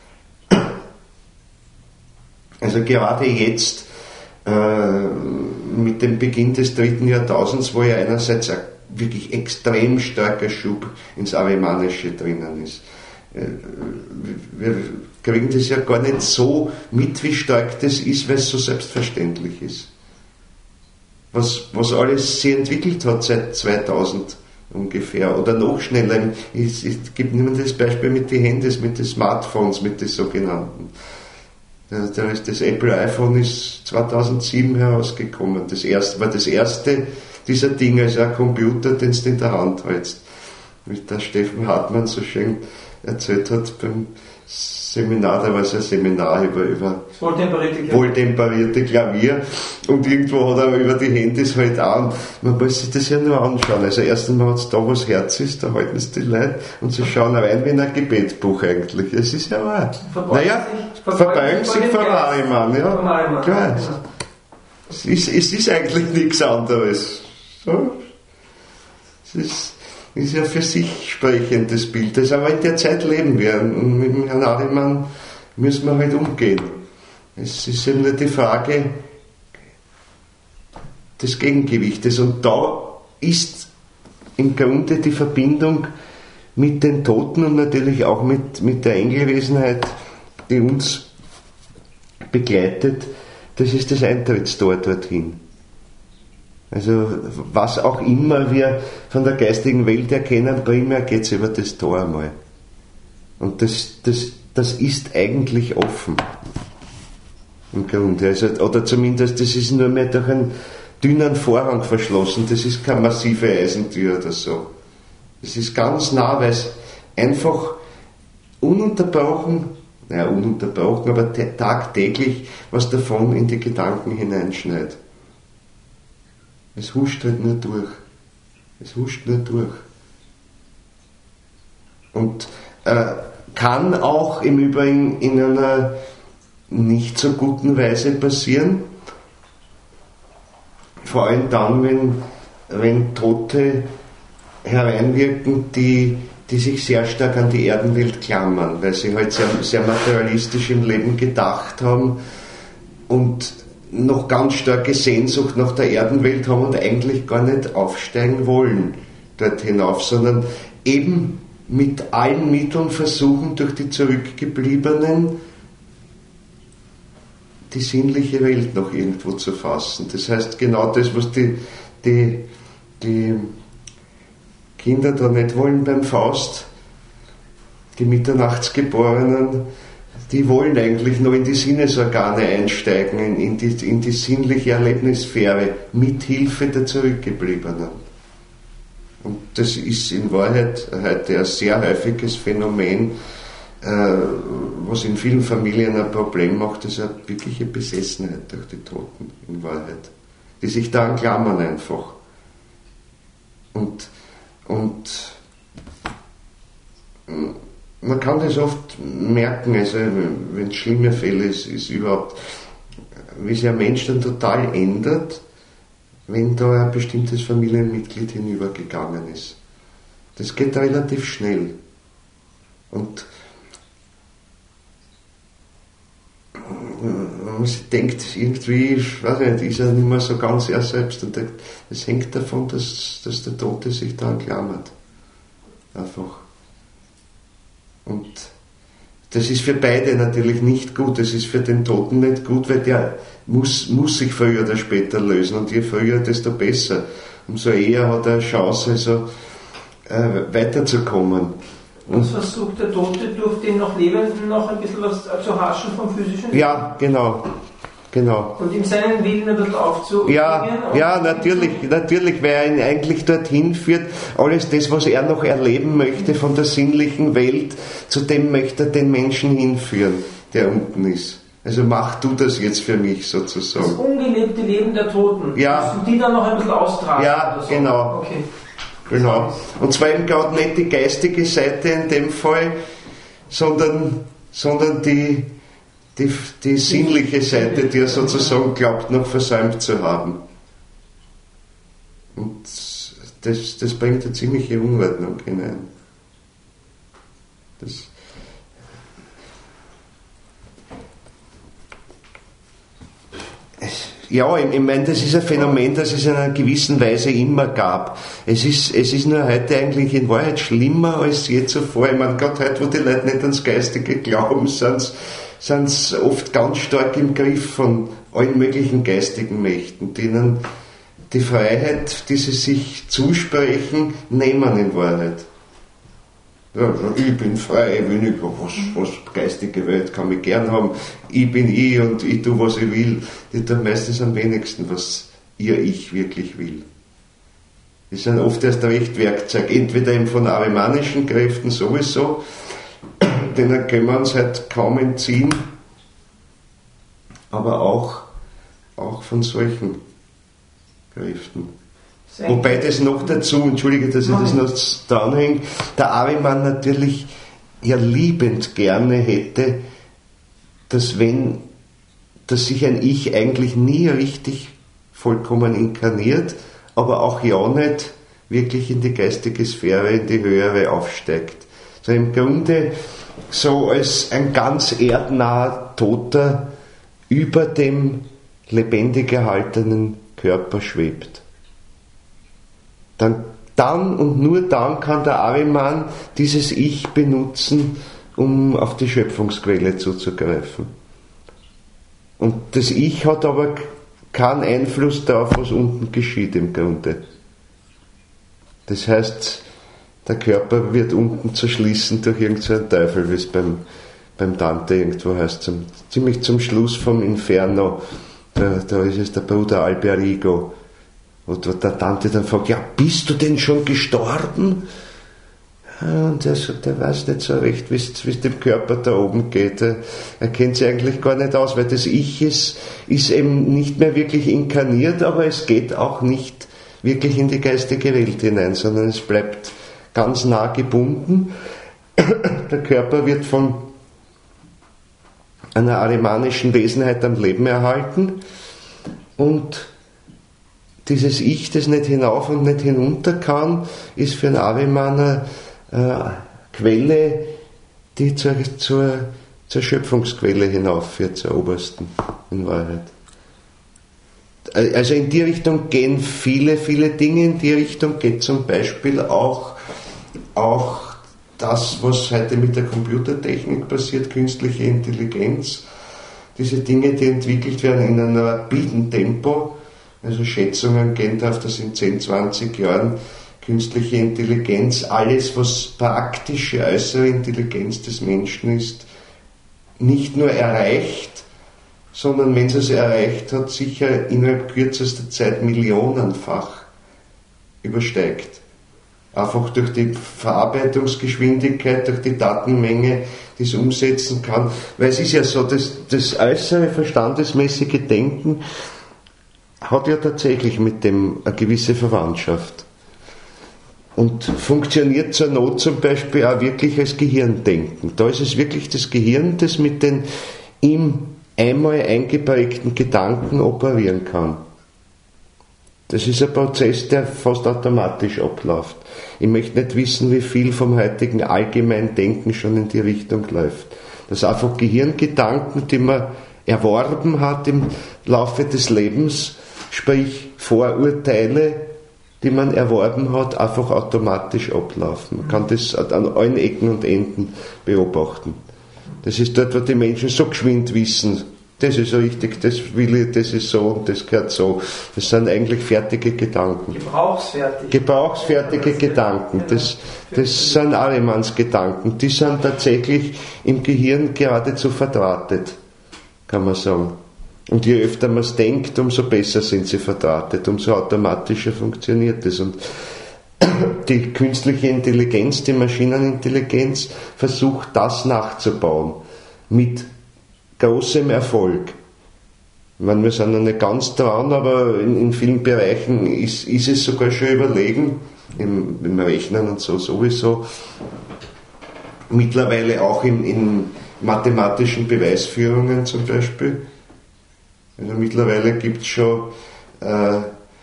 Also gerade jetzt, äh, mit dem Beginn des dritten Jahrtausends, wo ja einerseits ein wirklich extrem starker Schub ins Arimanische drinnen ist. Äh, wir kriegen das ja gar nicht so mit, wie stark das ist, weil es so selbstverständlich ist. Was, was alles sich entwickelt hat seit zweitausend ungefähr, oder noch schneller. Es, es gibt niemand das Beispiel mit den Handys, mit den Smartphones, mit den sogenannten. Das, das Apple iPhone ist zweitausendsieben herausgekommen. Das erste, war das erste dieser Dinge, also ein Computer, den du in der Hand hältst. Wie der Steffen Hartmann so schön erzählt hat beim Seminar, da war es ein Seminar über, über wohltemperierte, wohltemperierte Klavier, und irgendwo hat er über die Handys halt an. Man muss sich das ja nur anschauen. Also erstens mal hat es da, was Herz ist, da halten es die Leute und sie schauen rein wie in ein Gebetbuch eigentlich. Es ist ja wahr. Naja, verbeugen sich vor Ariman, ja. Klar. Es ist, es ist eigentlich nichts anderes. So. Es ist, ist ja für sich sprechend, das Bild. Das aber in der Zeit leben wir, und mit dem Herrn Ariman müssen wir halt umgehen. Es ist eben nur die Frage des Gegengewichtes, und da ist im Grunde die Verbindung mit den Toten und natürlich auch mit, mit der Engelwesenheit, die uns begleitet, das ist das Eintrittstor dorthin. Also was auch immer wir von der geistigen Welt erkennen, primär geht es über das Tor einmal. Und das, das, das ist eigentlich offen. Im Grunde. Also, oder zumindest, das ist nur mehr durch einen dünnen Vorhang verschlossen. Das ist keine massive Eisentür oder so. Das ist ganz nah, weil es einfach ununterbrochen, naja, ununterbrochen, aber tagtäglich was davon in die Gedanken hineinschneit. Es huscht halt nur durch. Es huscht nur durch. Und äh, kann auch im Übrigen in einer nicht so guten Weise passieren. Vor allem dann, wenn, wenn Tote hereinwirken, die, die sich sehr stark an die Erdenwelt klammern, weil sie halt sehr, sehr materialistisch im Leben gedacht haben und noch ganz starke Sehnsucht nach der Erdenwelt haben und eigentlich gar nicht aufsteigen wollen dort hinauf, sondern eben mit allen Mitteln versuchen, durch die Zurückgebliebenen die sinnliche Welt noch irgendwo zu fassen. Das heißt, genau das, was die, die, die Kinder da nicht wollen beim Faust, die Mitternachtsgeborenen, die wollen eigentlich nur in die Sinnesorgane einsteigen, in, in, die, in die sinnliche Erlebnissphäre, mit Hilfe der Zurückgebliebenen. Und das ist in Wahrheit heute ein sehr häufiges Phänomen, äh, was in vielen Familien ein Problem macht, ist eine wirkliche Besessenheit durch die Toten, in Wahrheit, die sich daran klammern einfach. Und, und man kann das oft merken, also wenn es schlimme Fälle ist, ist überhaupt, wie sich ein Mensch dann total ändert, wenn da ein bestimmtes Familienmitglied hinübergegangen ist. Das geht relativ schnell. Und man sich denkt, irgendwie, ich weiß nicht, ist er nicht mehr so ganz er selbst. Und das hängt davon, dass, dass der Tote sich daran klammert. Einfach. Und das ist für beide natürlich nicht gut. Das ist für den Toten nicht gut, weil der muss, muss sich früher oder später lösen. Und je früher, desto besser. Umso eher hat er eine Chance, also, äh, weiterzukommen. Und versucht der Tote durch den noch Lebenden noch ein bisschen was zu haschen vom physischen? Ja, genau. Genau. Und ihm seinen Willen ein bisschen aufzubringen? Ja, ja, natürlich, natürlich, weil er ihn eigentlich dorthin führt, alles das, was er noch erleben möchte von der sinnlichen Welt, zu dem möchte er den Menschen hinführen, der unten ist. Also mach du das jetzt für mich sozusagen. Das ungelebte Leben der Toten. Ja. Musst du die dann noch ein bisschen austragen? Ja, oder so? genau. Okay. Genau. Und zwar eben gerade nicht die geistige Seite in dem Fall, sondern, sondern die, die, die sinnliche Seite, die er sozusagen glaubt, noch versäumt zu haben. Und das, das bringt eine ziemliche Unordnung hinein. Das Ja, ich, ich meine, das ist ein Phänomen, das es in einer gewissen Weise immer gab. Es ist, es ist nur heute eigentlich in Wahrheit schlimmer als je zuvor. Ich meine, gerade heute, wo die Leute nicht ans Geistige glauben, sind sie oft ganz stark im Griff von allen möglichen geistigen Mächten, die ihnen die Freiheit, die sie sich zusprechen, nehmen in Wahrheit. Ja, ich bin frei, ich will nicht, was, was geistige Welt kann mich gern haben, ich bin ich und ich tue, was ich will. Die tun meistens am wenigsten, was ihr Ich wirklich will. Die sind oft erst recht Werkzeug, entweder eben von arimanischen Kräften sowieso, denen können wir uns halt kaum entziehen, aber auch, auch von solchen Kräften. Wobei das noch dazu, entschuldige, dass ich das noch dranhänge, der Ariman natürlich ja liebend gerne hätte, dass wenn, dass sich ein Ich eigentlich nie richtig vollkommen inkarniert, aber auch ja nicht wirklich in die geistige Sphäre, in die höhere aufsteigt. So im Grunde so als ein ganz erdnaher Toter über dem lebendig erhaltenen Körper schwebt. Dann, dann und nur dann kann der Ariman dieses Ich benutzen, um auf die Schöpfungsquelle zuzugreifen. Und das Ich hat aber keinen Einfluss darauf, was unten geschieht im Grunde. Das heißt, der Körper wird unten zerschlissen durch irgendeinen Teufel, wie es beim, beim Dante irgendwo heißt, zum, ziemlich zum Schluss vom Inferno, da, da ist es der Bruder Alberigo. Und der Tante dann fragt, ja, bist du denn schon gestorben? Ja, und der sagt, der weiß nicht so recht, wie es dem Körper da oben geht. Er, er kennt sich eigentlich gar nicht aus, weil das Ich ist, ist eben nicht mehr wirklich inkarniert, aber es geht auch nicht wirklich in die geistige Welt hinein, sondern es bleibt ganz nah gebunden. Der Körper wird von einer arimanischen Wesenheit am Leben erhalten und dieses Ich, das nicht hinauf und nicht hinunter kann, ist für einen Arimaner äh, Quelle, die zur, zur, zur Schöpfungsquelle hinaufführt, zur obersten, in Wahrheit. Also in die Richtung gehen viele, viele Dinge, in die Richtung geht zum Beispiel auch auch das, was heute mit der Computertechnik passiert, künstliche Intelligenz, diese Dinge, die entwickelt werden in einem rapiden Tempo, also Schätzungen gehen darauf, dass in zehn, zwanzig Jahren künstliche Intelligenz, alles was praktische äußere Intelligenz des Menschen ist, nicht nur erreicht, sondern wenn sie es erreicht hat, sicher innerhalb kürzester Zeit millionenfach übersteigt. Einfach durch die Verarbeitungsgeschwindigkeit, durch die Datenmenge, die es umsetzen kann. Weil es ist ja so, das, das äußere verstandesmäßige Denken hat ja tatsächlich mit dem eine gewisse Verwandtschaft. Und funktioniert zur Not zum Beispiel auch wirklich als Gehirndenken. Da ist es wirklich das Gehirn, das mit den ihm einmal eingeprägten Gedanken operieren kann. Das ist ein Prozess, der fast automatisch abläuft. Ich möchte nicht wissen, wie viel vom heutigen Allgemeindenken schon in die Richtung läuft. Das sind einfach Gehirngedanken, die man erworben hat im Laufe des Lebens, sprich Vorurteile, die man erworben hat, einfach automatisch ablaufen. Man kann das an allen Ecken und Enden beobachten. Das ist dort, wo die Menschen so geschwind wissen, das ist richtig, das will ich, das ist so und das gehört so. Das sind eigentlich fertige Gedanken. Gebrauchsfertige. Gebrauchsfertige Gedanken. Das, das sind Ahrimanns Gedanken. Die sind tatsächlich im Gehirn geradezu verdrahtet, kann man sagen. Und je öfter man es denkt, umso besser sind sie verdrahtet, umso automatischer funktioniert es. Und die künstliche Intelligenz, die Maschinenintelligenz versucht das nachzubauen. Mit großem Erfolg. Ich meine, wir sind noch nicht ganz dran, aber in, in vielen Bereichen ist, ist es sogar schon überlegen, im, im Rechnen und so sowieso. Mittlerweile auch in, in mathematischen Beweisführungen zum Beispiel. Also mittlerweile gibt es schon äh,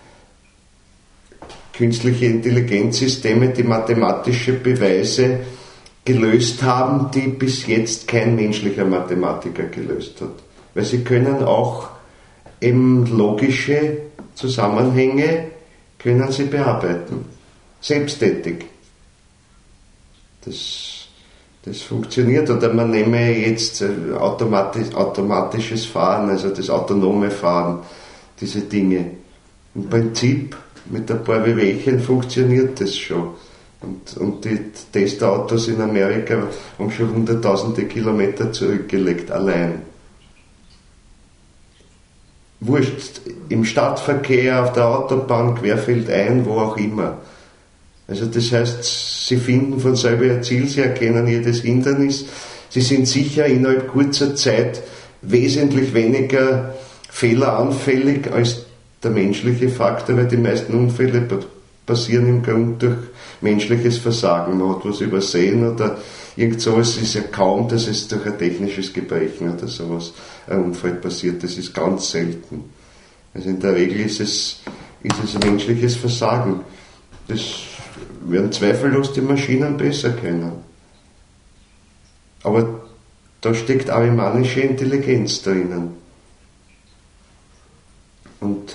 künstliche Intelligenzsysteme, die mathematische Beweise gelöst haben, die bis jetzt kein menschlicher Mathematiker gelöst hat. Weil sie können auch eben logische Zusammenhänge können sie bearbeiten. Selbsttätig. Das, das funktioniert. Oder man nehme jetzt automatisch, automatisches Fahren, also das autonome Fahren, diese Dinge. Im Prinzip mit ein paar Wehwehchen funktioniert das schon. Und, und die Testautos in Amerika haben schon hunderttausende Kilometer zurückgelegt, allein. Wurscht, im Stadtverkehr, auf der Autobahn, querfeldein, wo auch immer. Also das heißt, sie finden von selber ihr Ziel, sie erkennen jedes Hindernis, sie sind sicher innerhalb kurzer Zeit wesentlich weniger fehleranfällig als der menschliche Faktor, weil die meisten Unfälle passieren im Grund durch menschliches Versagen. Man hat was übersehen oder irgend sowas. Es ist ja kaum, dass es durch ein technisches Gebrechen oder sowas ein Unfall passiert. Das ist ganz selten. Also in der Regel ist es, ist es ein menschliches Versagen. Das werden zweifellos die Maschinen besser können. Aber da steckt ahrimannische Intelligenz drinnen. Und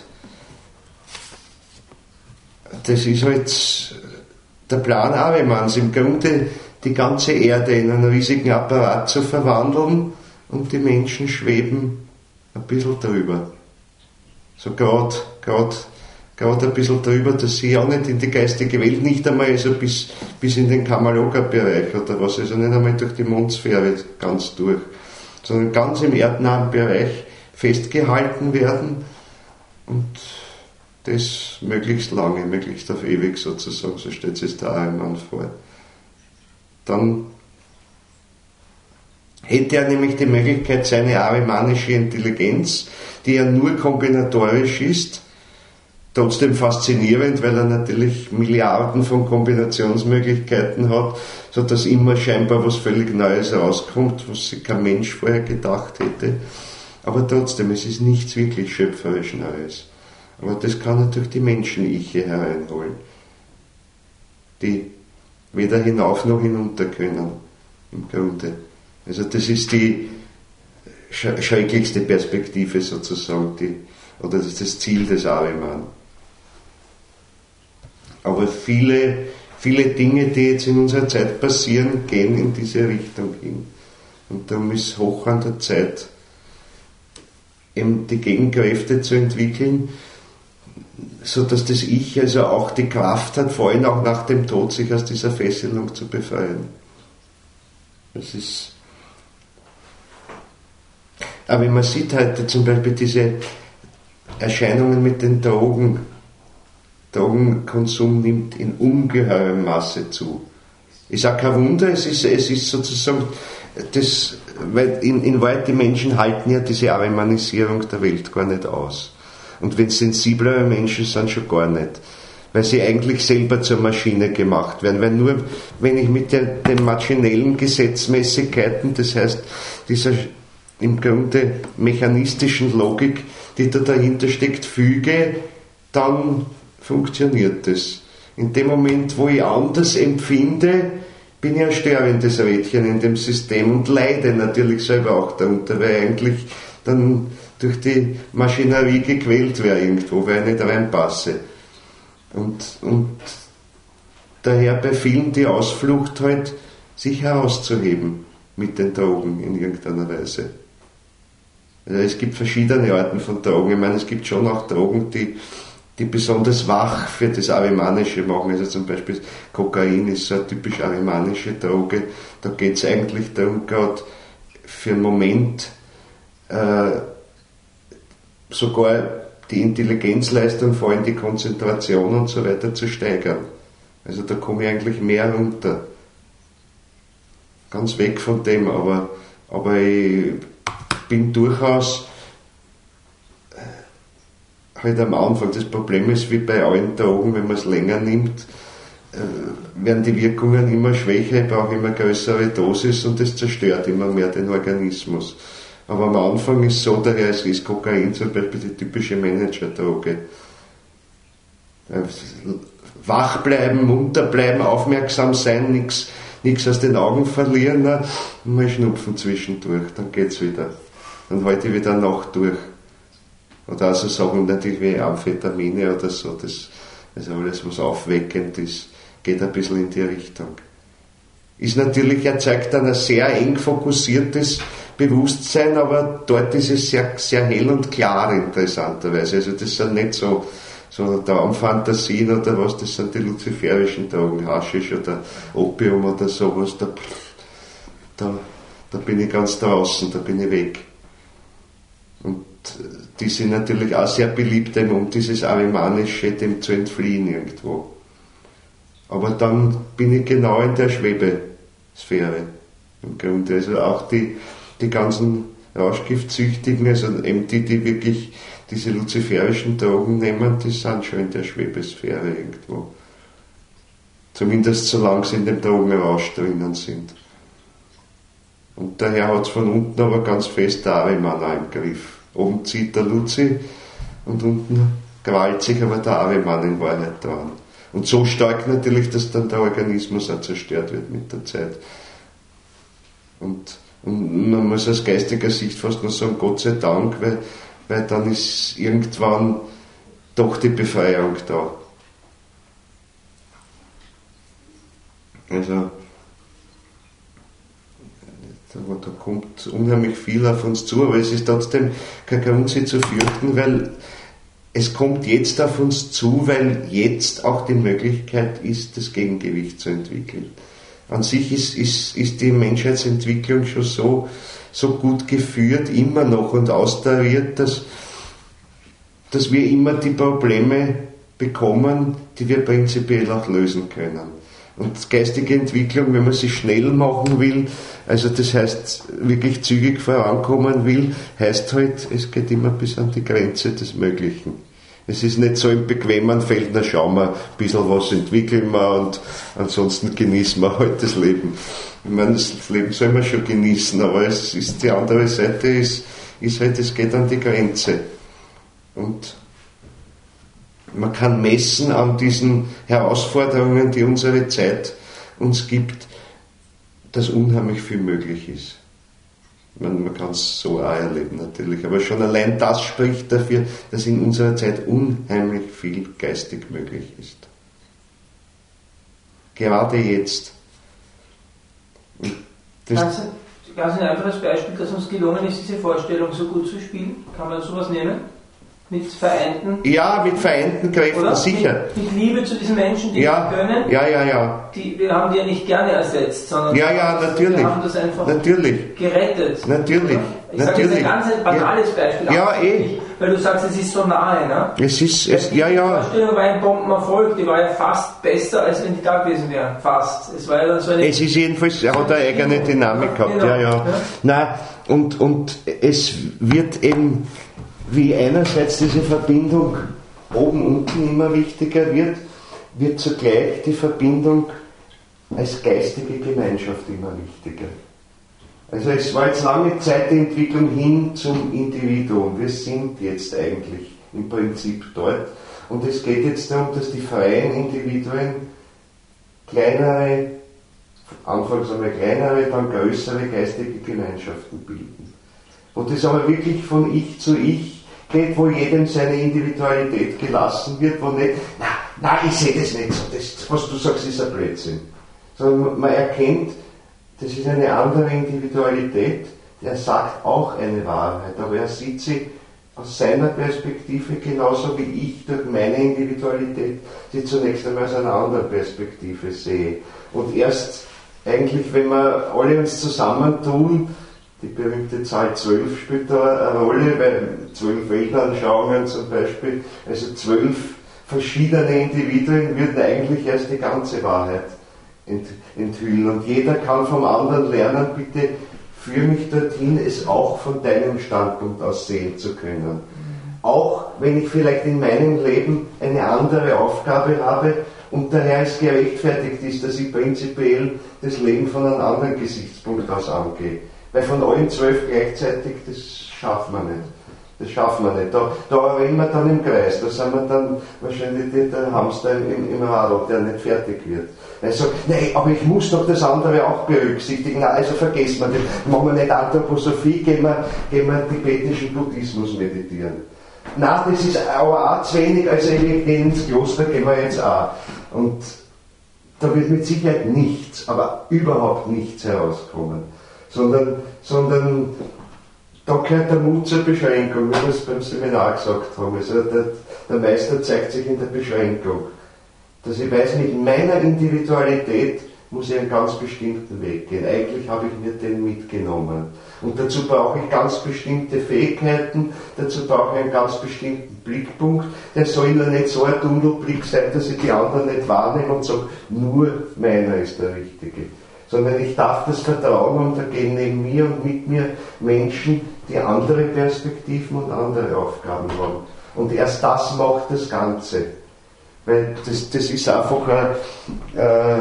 das ist halt der Plan Ahrimanns, im Grunde die ganze Erde in einen riesigen Apparat zu verwandeln und die Menschen schweben ein bisschen drüber. So gerade gerade ein bisschen drüber, dass sie auch nicht in die geistige Welt, nicht einmal also bis, bis in den Kamaloka-Bereich oder was, also nicht einmal durch die Mondsphäre ganz durch, sondern ganz im erdnahen Bereich festgehalten werden und das möglichst lange, möglichst auf ewig sozusagen, so stellt sich der Ahrimann vor. Dann hätte er nämlich die Möglichkeit, seine ahrimannische Intelligenz, die ja nur kombinatorisch ist, trotzdem faszinierend, weil er natürlich Milliarden von Kombinationsmöglichkeiten hat, so dass immer scheinbar was völlig Neues rauskommt, was sich kein Mensch vorher gedacht hätte. Aber trotzdem, es ist nichts wirklich schöpferisch Neues. Aber das kann er durch die Menschen-Iche hereinholen, die weder hinauf noch hinunter können, im Grunde. Also das ist die schrecklichste Perspektive sozusagen, die, oder das ist das Ziel des Ahrimann. Aber viele, viele Dinge, die jetzt in unserer Zeit passieren, gehen in diese Richtung hin. Und darum ist hoch an der Zeit, eben die Gegenkräfte zu entwickeln, so dass das Ich also auch die Kraft hat, vor allem auch nach dem Tod, sich aus dieser Fesselung zu befreien. Das ist. Aber man sieht heute zum Beispiel diese Erscheinungen mit den Drogen. Drogenkonsum nimmt in ungeheurem Maße zu. Ist auch kein Wunder, es ist, es ist sozusagen das, weil in, in Wahrheit die Menschen halten ja diese Arimanisierung der Welt gar nicht aus. Und wenn es sensiblere Menschen sind, schon gar nicht. Weil sie eigentlich selber zur Maschine gemacht werden. Weil nur, wenn ich mit der, den maschinellen Gesetzmäßigkeiten, das heißt, dieser im Grunde mechanistischen Logik, die da dahinter steckt, füge, dann funktioniert das. In dem Moment, wo ich anders empfinde, bin ich ein störendes Rädchen in dem System und leide natürlich selber auch darunter, weil ich eigentlich dann durch die Maschinerie gequält wäre irgendwo, weil ich nicht reinpasse. Und, und daher bei vielen die Ausflucht halt, sich herauszuheben mit den Drogen in irgendeiner Weise. Also es gibt verschiedene Arten von Drogen. Ich meine, es gibt schon auch Drogen, die, die besonders wach für das Arimanische machen. Also zum Beispiel Kokain ist so eine typisch arimanische Droge. Da geht es eigentlich darum, gerade für einen Moment äh, sogar die Intelligenzleistung, vor allem die Konzentration und so weiter zu steigern. Also da komme ich eigentlich mehr runter. Ganz weg von dem, aber, aber ich bin durchaus halt am Anfang. Das Problem ist, wie bei allen Drogen, wenn man es länger nimmt, äh, werden die Wirkungen immer schwächer, ich brauche immer größere Dosis und das zerstört immer mehr den Organismus. Aber am Anfang ist so, daher ist, ist Kokain zum Beispiel die typische Managerdroge. Wach bleiben, munter bleiben, aufmerksam sein, nichts nichts aus den Augen verlieren, na, mal schnupfen zwischendurch, dann geht's wieder. Dann halte ich wieder eine Nacht durch. Oder also Sachen natürlich wie Amphetamine oder so, das, also alles, was aufweckend ist, geht ein bisschen in die Richtung. Ist natürlich, erzeugt dann ein sehr eng fokussiertes Bewusstsein, aber dort ist es sehr, sehr hell und klar, interessanterweise. Also das sind nicht so, so Traumfantasien oder was, das sind die luziferischen Drogen, Haschisch oder Opium oder sowas, da, da, da bin ich ganz draußen, da bin ich weg. Und die sind natürlich auch sehr beliebt, um dieses Arimanische dem zu entfliehen irgendwo. Aber dann bin ich genau in der Schwebesphäre im Grunde. Also auch die, die ganzen Rauschgiftsüchtigen, also eben die, die wirklich diese luziferischen Drogen nehmen, die sind schon in der Schwebesphäre irgendwo. Zumindest solange sie in dem Drogenrausch drinnen sind. Und daher hat es von unten aber ganz fest der Ahriman im Griff. Oben zieht der Luzi und unten quält sich aber der Ahriman in Wahrheit dran. Und so stark natürlich, dass dann der Organismus auch zerstört wird mit der Zeit. Und, und man muss aus geistiger Sicht fast nur sagen, Gott sei Dank, weil, weil dann ist irgendwann doch die Befreiung da. Also, da, da kommt unheimlich viel auf uns zu, aber es ist trotzdem kein Grund, sich zu fürchten, weil es kommt jetzt auf uns zu, weil jetzt auch die Möglichkeit ist, das Gegengewicht zu entwickeln. An sich ist, ist, ist die Menschheitsentwicklung schon so, so gut geführt, immer noch und austariert, dass, dass wir immer die Probleme bekommen, die wir prinzipiell auch lösen können. Und geistige Entwicklung, wenn man sie schnell machen will, also das heißt wirklich zügig vorankommen will, heißt halt, es geht immer bis an die Grenze des Möglichen. Es ist nicht so im bequemen Feld, na schauen wir, ein bisschen was entwickeln wir und ansonsten genießen wir halt das Leben. Ich meine, das Leben soll man schon genießen, aber es ist, die andere Seite ist, ist halt, es geht an die Grenze. Und man kann messen an diesen Herausforderungen, die unsere Zeit uns gibt, dass unheimlich viel möglich ist. Man, man kann es so auch erleben natürlich, aber schon allein das spricht dafür, dass in unserer Zeit unheimlich viel geistig möglich ist. Gerade jetzt. Das ganz, ganz ein einfaches Beispiel, dass uns gelungen ist, diese Vorstellung so gut zu spielen. Kann man sowas nehmen? Mit vereinten... Ja, mit vereinten Kräften, oder? sicher. Mit, mit Liebe zu diesen Menschen, die ja, wir können. Ja, ja, ja. Die, wir haben die ja nicht gerne ersetzt, sondern ja, ja, natürlich. wir haben das einfach natürlich. gerettet. Natürlich. Ich sage jetzt ein ganz banales Beispiel. Ja, eh. Weil du sagst, es ist so nahe. Ne? Es ist, es, ja, ja. Die Vorstellung war ein Bombenerfolg, die war ja fast besser, als wenn die da gewesen wäre. Fast. Es war ja dann so eine... Es ist jedenfalls, er hat eine eigene Dynamik gehabt, genau. ja, ja. ja. Nein, und, und es wird eben, wie einerseits diese Verbindung oben-unten immer wichtiger wird, wird zugleich die Verbindung als geistige Gemeinschaft immer wichtiger. Also es war jetzt lange Zeit die Entwicklung hin zum Individuum. Wir sind jetzt eigentlich im Prinzip dort. Und es geht jetzt darum, dass die freien Individuen kleinere, anfangs einmal kleinere, dann größere geistige Gemeinschaften bilden. Und das aber wirklich von Ich zu Ich geht, wo jedem seine Individualität gelassen wird, wo nicht, na, na, ich sehe das nicht so, das, was du sagst, ist ein Blödsinn. Sondern man erkennt, das ist eine andere Individualität, der sagt auch eine Wahrheit, aber er sieht sie aus seiner Perspektive genauso wie ich durch meine Individualität sie zunächst einmal aus einer anderen Perspektive sehe. Und erst eigentlich, wenn wir alle uns zusammentun, die berühmte Zahl zwölf spielt da eine Rolle, bei zwölf Weltanschauungen zum Beispiel, also zwölf verschiedene Individuen würden eigentlich erst die ganze Wahrheit enthüllen. Und jeder kann vom anderen lernen, bitte führe mich dorthin, es auch von deinem Standpunkt aus sehen zu können. Auch wenn ich vielleicht in meinem Leben eine andere Aufgabe habe und daher es gerechtfertigt ist, dass ich prinzipiell das Leben von einem anderen Gesichtspunkt aus angehe. Weil von allen zwölf gleichzeitig, das schaffen wir nicht. Das schaffen wir nicht. Da, da rennen wir dann im Kreis, da sind wir dann wahrscheinlich der Hamster im, im Radl, der nicht fertig wird. Er sagt, nee, aber ich muss doch das andere auch berücksichtigen. Na, also vergessen wir das. Machen wir nicht Anthroposophie, gehen wir, gehen wir tibetischen Buddhismus meditieren. Na, das ist aber auch zu wenig, also wir gehen ins Kloster, gehen wir jetzt auch. Und da wird mit Sicherheit nichts, aber überhaupt nichts herauskommen. Sondern, sondern da gehört der Mut zur Beschränkung, wie wir es beim Seminar gesagt haben. Also der, der Meister zeigt sich in der Beschränkung. Dass ich weiß, mit meiner Individualität muss ich einen ganz bestimmten Weg gehen. Eigentlich habe ich mir den mitgenommen. Und dazu brauche ich ganz bestimmte Fähigkeiten, dazu brauche ich einen ganz bestimmten Blickpunkt. Der soll nur nicht so ein Tunnelblick sein, dass ich die anderen nicht wahrnehme und sage, nur meiner ist der Richtige. Sondern ich darf das Vertrauen haben, da gehen neben mir und mit mir Menschen, die andere Perspektiven und andere Aufgaben haben. Und erst das macht das Ganze. Weil das, das ist einfach ein äh,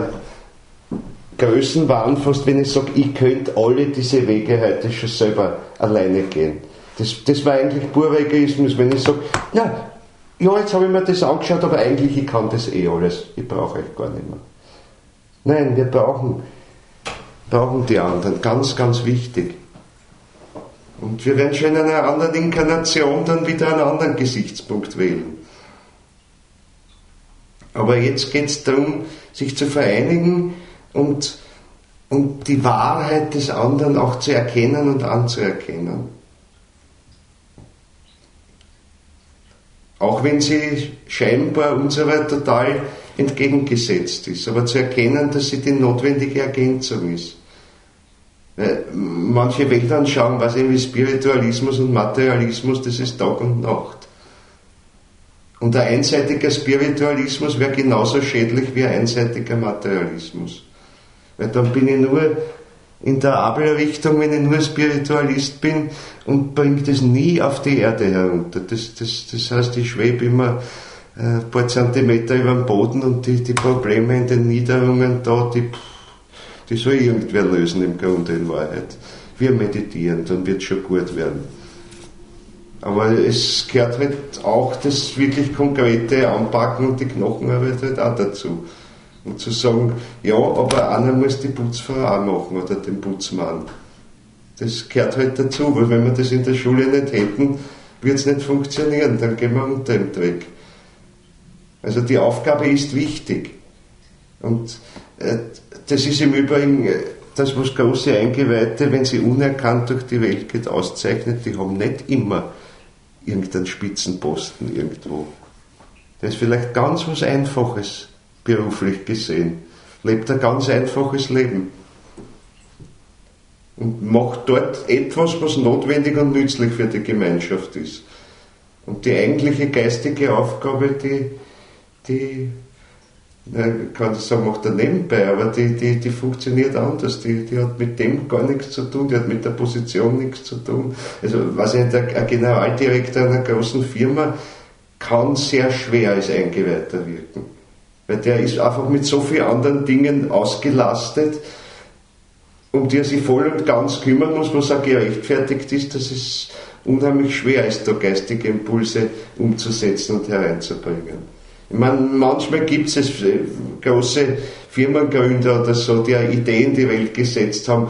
Größenwahn fast, wenn ich sage, ich könnte alle diese Wege heute schon selber alleine gehen. Das, das war eigentlich purer Egoismus, wenn ich sage, na, ja, jetzt habe ich mir das angeschaut, aber eigentlich ich kann das eh alles. Ich brauche euch gar nicht mehr. Nein, wir brauchen, brauchen die anderen. Ganz, ganz wichtig. Und wir werden schon in einer anderen Inkarnation dann wieder einen anderen Gesichtspunkt wählen. Aber jetzt geht es darum, sich zu vereinigen und, und die Wahrheit des anderen auch zu erkennen und anzuerkennen. Auch wenn sie scheinbar uns aber total entgegengesetzt ist, aber zu erkennen, dass sie die notwendige Ergänzung ist. Weil manche Weltanschauungen, was eben wie Spiritualismus und Materialismus, das ist Tag und Nacht. Und ein einseitiger Spiritualismus wäre genauso schädlich wie ein einseitiger Materialismus. Weil dann bin ich nur in der Abelrichtung, wenn ich nur Spiritualist bin und bringe das nie auf die Erde herunter. Das, das, das heißt, ich schwebe immer ein paar Zentimeter über dem Boden und die, die Probleme in den Niederungen da, die, die soll irgendwer lösen im Grunde in Wahrheit. Wir meditieren, dann wird es schon gut werden. Aber es gehört halt auch das wirklich konkrete Anpacken und die Knochenarbeit halt auch dazu. Und zu sagen, ja, aber einer muss die Putzfrau auch machen oder den Putzmann. Das gehört halt dazu, weil wenn wir das in der Schule nicht hätten, wird es nicht funktionieren, dann gehen wir unter im Dreck. Also die Aufgabe ist wichtig. Und Das ist im Übrigen das, was große Eingeweihte, wenn sie unerkannt durch die Welt geht, auszeichnet, die haben nicht immer irgendeinen Spitzenposten irgendwo. Das ist vielleicht ganz was Einfaches, beruflich gesehen. Lebt ein ganz einfaches Leben. Und macht dort etwas, was notwendig und nützlich für die Gemeinschaft ist. Und die eigentliche geistige Aufgabe, die, die na, ich kann das sagen, macht er nebenbei, aber die, die, die funktioniert anders. Die, die hat mit dem gar nichts zu tun, die hat mit der Position nichts zu tun. Also, was ein Generaldirektor einer großen Firma kann sehr schwer als Eingeweihter wirken. Weil der ist einfach mit so vielen anderen Dingen ausgelastet, um die er sich voll und ganz kümmern muss, was auch gerechtfertigt ist, dass es unheimlich schwer ist, da geistige Impulse umzusetzen und hereinzubringen. Ich meine, manchmal gibt es große Firmengründer oder so, die eine Idee in die Welt gesetzt haben,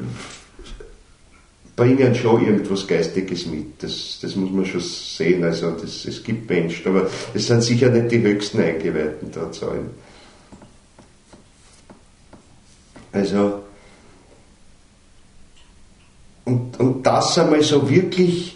bringen schon irgendwas Geistiges mit. Das, das muss man schon sehen. Also das, es gibt Menschen, aber das sind sicher nicht die höchsten Eingeweihten da Zahlen. Also und, und das einmal so wirklich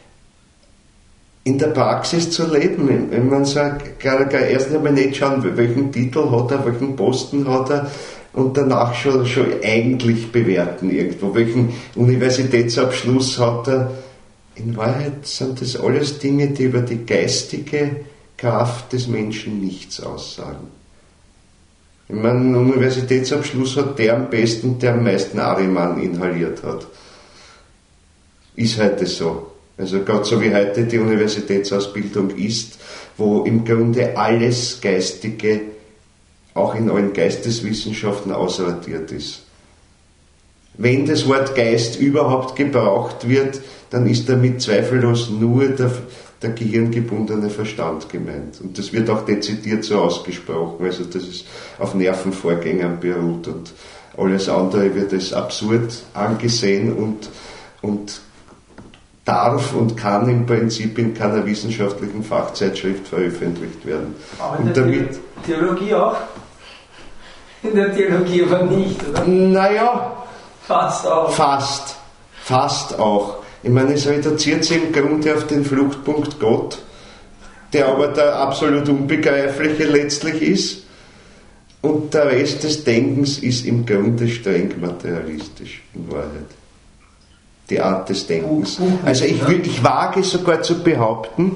in der Praxis zu leben. Wenn man sagt, erst einmal nicht schauen, welchen Titel hat er, welchen Posten hat er, und danach schon, schon eigentlich bewerten irgendwo, welchen Universitätsabschluss hat er. In Wahrheit sind das alles Dinge, die über die geistige Kraft des Menschen nichts aussagen. Ich meine, einen Universitätsabschluss hat der am besten, der am meisten Ariman inhaliert hat. Ist heute so. Also gerade so wie heute die Universitätsausbildung ist, wo im Grunde alles Geistige auch in allen Geisteswissenschaften ausradiert ist. Wenn das Wort Geist überhaupt gebraucht wird, dann ist damit zweifellos nur der, der gehirngebundene Verstand gemeint. Und das wird auch dezidiert so ausgesprochen, also dass es auf Nervenvorgängern beruht und alles andere wird als absurd angesehen und, und darf und kann im Prinzip in keiner wissenschaftlichen Fachzeitschrift veröffentlicht werden. Aber in und der damit, Theologie auch? In der Theologie aber nicht, oder? Naja, fast auch. Fast, fast auch. Ich meine, es reduziert sich im Grunde auf den Fluchtpunkt Gott, der aber der absolut Unbegreifliche letztlich ist. Und der Rest des Denkens ist im Grunde streng materialistisch, in Wahrheit. Die Art des Denkens. Also ich, ich wage sogar zu behaupten,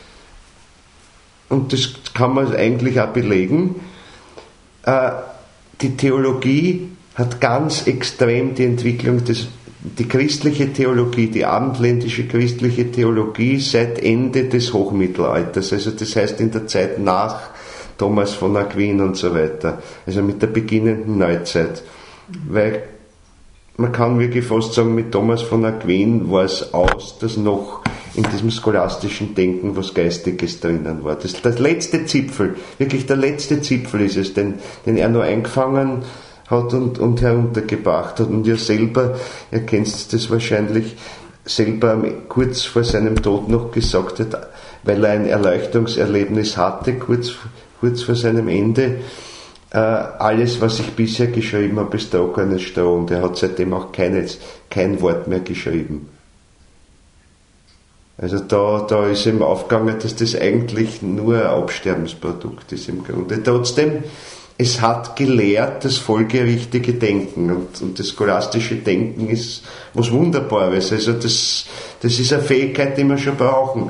und das kann man eigentlich auch belegen, äh, die Theologie hat ganz extrem die Entwicklung des, die christliche Theologie, die abendländische christliche Theologie seit Ende des Hochmittelalters, also das heißt in der Zeit nach Thomas von Aquin und so weiter, also mit der beginnenden Neuzeit, weil man kann wirklich fast sagen, mit Thomas von Aquin war es aus, dass noch in diesem scholastischen Denken was Geistiges drinnen war. Das, das letzte Zipfel, wirklich der letzte Zipfel ist es, den, den er nur eingefangen hat und, und heruntergebracht hat. Und er selber, ihr kennt das wahrscheinlich, selber kurz vor seinem Tod noch gesagt hat, weil er ein Erleuchtungserlebnis hatte, kurz, kurz vor seinem Ende, äh, alles, was ich bisher geschrieben habe, ist trockenes Stroh. Und er hat seitdem auch keines, kein Wort mehr geschrieben. Also da, da ist ihm aufgegangen, dass das eigentlich nur ein Absterbensprodukt ist im Grunde. Trotzdem, es hat gelehrt das folgerichtige Denken und, und das scholastische Denken ist was Wunderbares. Also das, das ist eine Fähigkeit, die wir schon brauchen.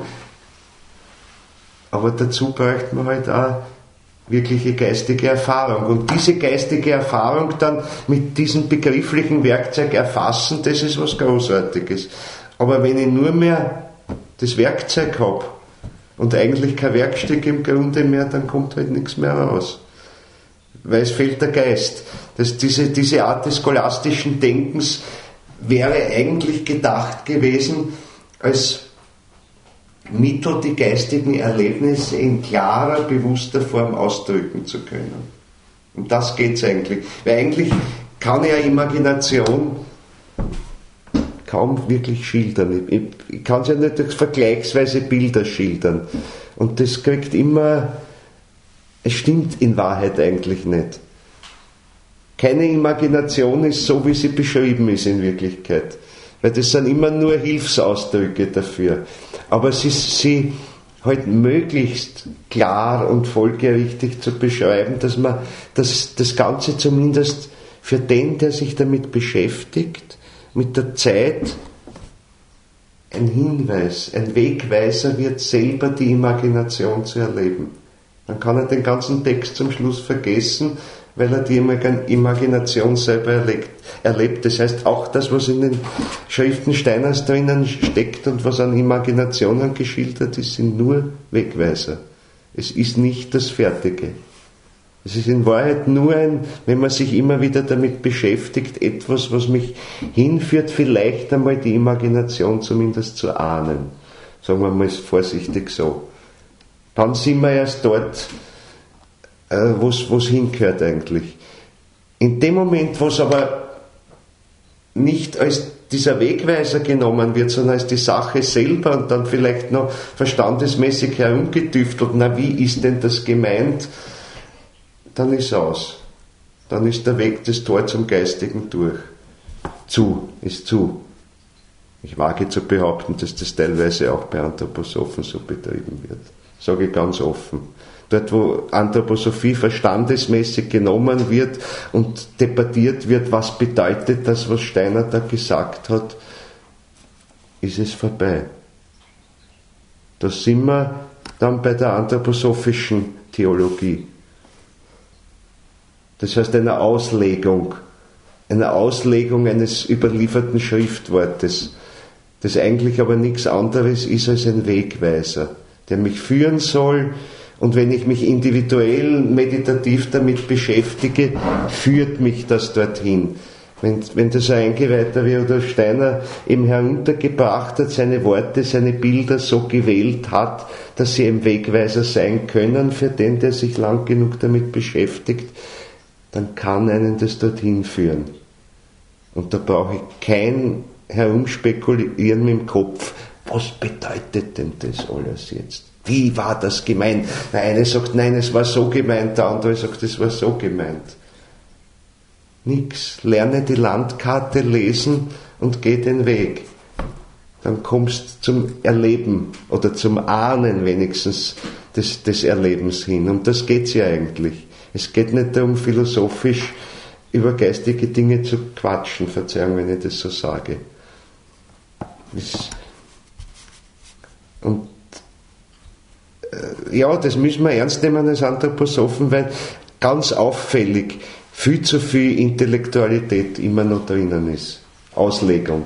Aber dazu braucht man halt auch wirkliche geistige Erfahrung. Und diese geistige Erfahrung dann mit diesem begrifflichen Werkzeug erfassen, das ist was Großartiges. Aber wenn ich nur mehr das Werkzeug habe und eigentlich kein Werkstück im Grunde mehr, dann kommt halt nichts mehr raus. Weil es fehlt der Geist. Das, diese, diese Art des scholastischen Denkens wäre eigentlich gedacht gewesen, als Mittel, die geistigen Erlebnisse in klarer, bewusster Form ausdrücken zu können. Um das geht es eigentlich. Weil eigentlich kann ja Imagination kaum wirklich schildern. Ich, ich kann es ja nicht durch vergleichsweise Bilder schildern. Und das kriegt immer, es stimmt in Wahrheit eigentlich nicht. Keine Imagination ist so, wie sie beschrieben ist in Wirklichkeit. Weil das sind immer nur Hilfsausdrücke dafür. Aber sie, sie halt möglichst klar und folgerichtig zu beschreiben, dass man das, das Ganze zumindest für den, der sich damit beschäftigt, mit der Zeit ein Hinweis, ein Wegweiser wird, selber die Imagination zu erleben. Dann kann er den ganzen Text zum Schluss vergessen, weil er die Imagination selber erlebt. erlebt. Das heißt, auch das, was in den Schriften Steiners drinnen steckt und was an Imaginationen geschildert ist, sind nur Wegweiser. Es ist nicht das Fertige. Es ist in Wahrheit nur ein, wenn man sich immer wieder damit beschäftigt, etwas, was mich hinführt, vielleicht einmal die Imagination zumindest zu ahnen. Sagen wir mal vorsichtig so. Dann sind wir erst dort, wo es hingehört eigentlich. In dem Moment, wo es aber nicht als dieser Wegweiser genommen wird, sondern als die Sache selber und dann vielleicht noch verstandesmäßig herumgetüftelt, na wie ist denn das gemeint, dann ist aus. Dann ist der Weg des Tor zum Geistigen durch. Zu, ist zu. Ich wage zu behaupten, dass das teilweise auch bei Anthroposophen so betrieben wird. Sage ich ganz offen. Dort, wo Anthroposophie verstandesmäßig genommen wird und debattiert wird, was bedeutet das, was Steiner da gesagt hat, ist es vorbei. Da sind wir dann bei der anthroposophischen Theologie. Das heißt einer Auslegung, einer Auslegung eines überlieferten Schriftwortes, das eigentlich aber nichts anderes ist als ein Wegweiser, der mich führen soll. Und wenn ich mich individuell, meditativ damit beschäftige, führt mich das dorthin. Wenn, wenn das ein Eingeweihter wie Rudolf Steiner eben heruntergebracht hat, seine Worte, seine Bilder so gewählt hat, dass sie ein Wegweiser sein können für den, der sich lang genug damit beschäftigt, dann kann einen das dorthin führen. Und da brauche ich kein Herumspekulieren mit dem Kopf. Was bedeutet denn das alles jetzt? Wie war das gemeint? Der eine sagt, nein, es war so gemeint, der andere sagt, es war so gemeint. Nix. Lerne die Landkarte lesen und geh den Weg. Dann kommst du zum Erleben oder zum Ahnen wenigstens des, des Erlebens hin. Und das geht's ja eigentlich. Es geht nicht darum, philosophisch über geistige Dinge zu quatschen, Verzeihung, wenn ich das so sage. Das, und ja, das müssen wir ernst nehmen als Anthroposophen, weil ganz auffällig viel zu viel Intellektualität immer noch drinnen ist. Auslegung.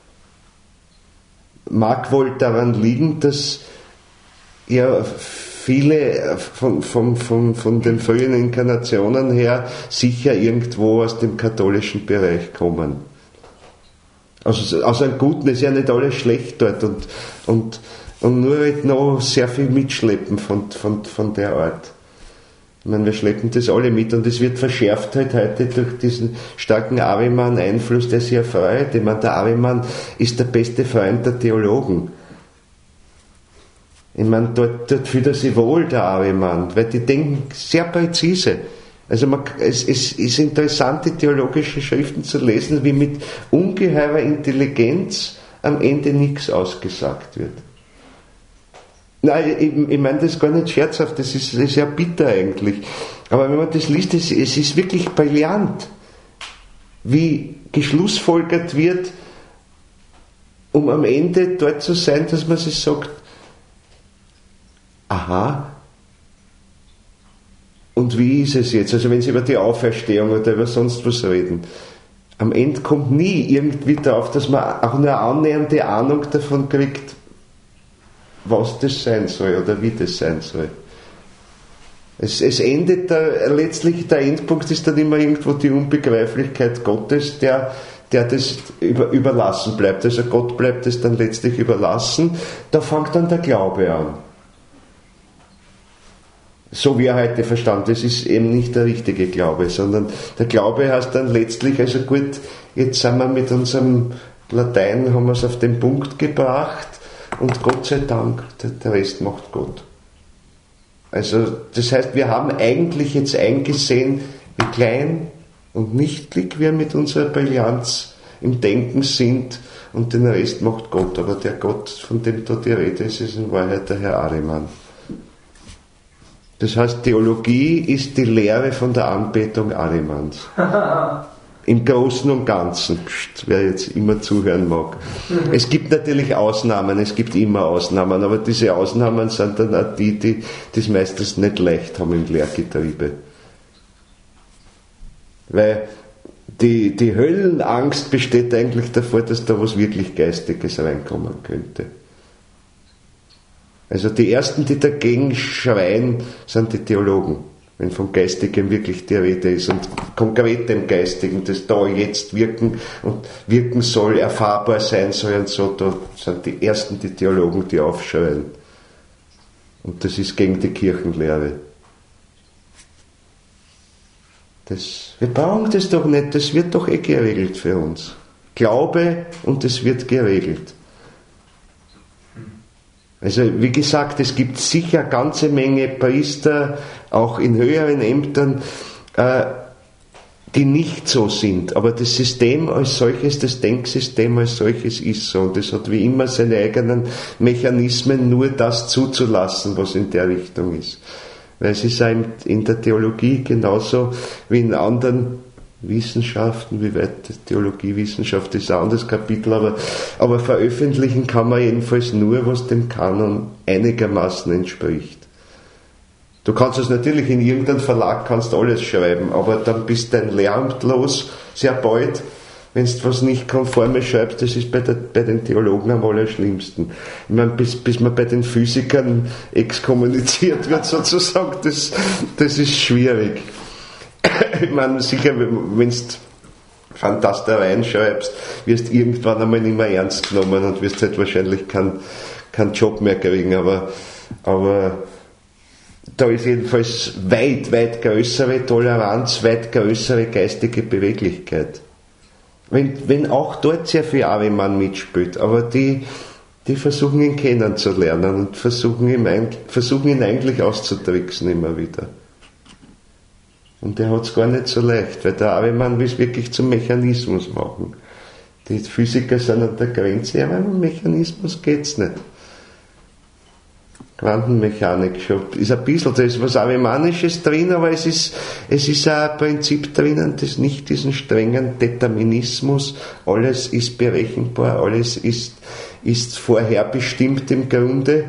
Mag wohl daran liegen, dass ja viele von, von, von, von den frühen Inkarnationen her sicher irgendwo aus dem katholischen Bereich kommen. Also aus einem Guten ist ja nicht alles schlecht dort und, und, und nur halt noch sehr viel mitschleppen von, von, von der Art. Ich meine, wir schleppen das alle mit und es wird verschärft halt heute durch diesen starken Ariman-Einfluss, der sich erfreut. Ich meine, der Ariman ist der beste Freund der Theologen. Ich meine, dort, dort fühlt er sich wohl, der Ariman, weil die denken sehr präzise. Also man, es, es ist interessant, die theologischen Schriften zu lesen, wie mit ungeheurer Intelligenz am Ende nichts ausgesagt wird. Nein, ich, ich meine das gar nicht scherzhaft, das ist, das ist ja bitter eigentlich. Aber wenn man das liest, es, es ist wirklich brillant, wie geschlussfolgert wird, um am Ende dort zu sein, dass man sich sagt, aha, und wie ist es jetzt? Also wenn Sie über die Auferstehung oder über sonst was reden, am Ende kommt nie irgendwie darauf, dass man auch eine annähernde Ahnung davon kriegt, was das sein soll oder wie das sein soll. Es, es endet, der, letztlich der Endpunkt ist dann immer irgendwo die Unbegreiflichkeit Gottes, der, der das über, überlassen bleibt. Also Gott bleibt es dann letztlich überlassen. Da fängt dann der Glaube an. So wie er heute verstanden, das ist eben nicht der richtige Glaube, sondern der Glaube heißt dann letztlich, also gut, jetzt sind wir mit unserem Latein, haben wir es auf den Punkt gebracht und Gott sei Dank, der Rest macht Gott. Also das heißt, wir haben eigentlich jetzt eingesehen, wie klein und nichtlich wir mit unserer Brillanz im Denken sind und den Rest macht Gott. Aber der Gott, von dem da die Rede ist, ist in Wahrheit der Herr Ahriman. Das heißt, Theologie ist die Lehre von der Anbetung Ahrimans. Im Großen und Ganzen, Psst, wer jetzt immer zuhören mag. Es gibt natürlich Ausnahmen, es gibt immer Ausnahmen, aber diese Ausnahmen sind dann auch die, die es meistens nicht leicht haben im Lehrgetriebe. Weil die, die Höllenangst besteht eigentlich davor, dass da was wirklich Geistiges reinkommen könnte. Also die Ersten, die dagegen schreien, sind die Theologen. Wenn vom Geistigem wirklich die Rede ist und konkretem Geistigen, das da jetzt wirken und wirken soll, erfahrbar sein soll und so, da sind die Ersten die Theologen, die aufschreien. Und das ist gegen die Kirchenlehre. Das, wir brauchen das doch nicht, das wird doch eh geregelt für uns. Glaube und es wird geregelt. Also wie gesagt, es gibt sicher eine ganze Menge Priester, auch in höheren Ämtern, äh, die nicht so sind. Aber das System als solches, das Denksystem als solches ist so. Und es hat wie immer seine eigenen Mechanismen, nur das zuzulassen, was in der Richtung ist. Weil es ist ja in der Theologie genauso wie in anderen Wissenschaften, wie weit die Theologiewissenschaft ist ein anderes Kapitel, aber, aber veröffentlichen kann man jedenfalls nur, was dem Kanon einigermaßen entspricht. Du kannst es natürlich in irgendeinem Verlag kannst alles schreiben, aber dann bist dein Lehramt los, sehr bald, wenn du was nicht Konformes schreibst. Das ist bei, der, bei den Theologen am allerschlimmsten. Ich meine, bis, bis man bei den Physikern exkommuniziert wird sozusagen, das, das ist schwierig. Ich meine, sicher, wenn du Fantastereien schreibst, wirst du irgendwann einmal nicht mehr ernst genommen und wirst halt wahrscheinlich keinen kein Job mehr kriegen, aber, aber da ist jedenfalls weit, weit größere Toleranz, weit größere geistige Beweglichkeit. Wenn, wenn auch dort sehr viel Ahriman mitspielt, aber die, die versuchen ihn kennenzulernen und versuchen ihn, versuchen ihn eigentlich auszutricksen immer wieder. Und der hat es gar nicht so leicht, weil der Ahriman will es wirklich zum Mechanismus machen. Die Physiker sind an der Grenze, aber mit Mechanismus geht es nicht. Quantenmechanik schon, ist ein bisschen, da ist was Ahrimanisches drin, aber es ist, es ist auch ein Prinzip drinnen, das nicht diesen strengen Determinismus, alles ist berechenbar, alles ist, ist vorherbestimmt im Grunde.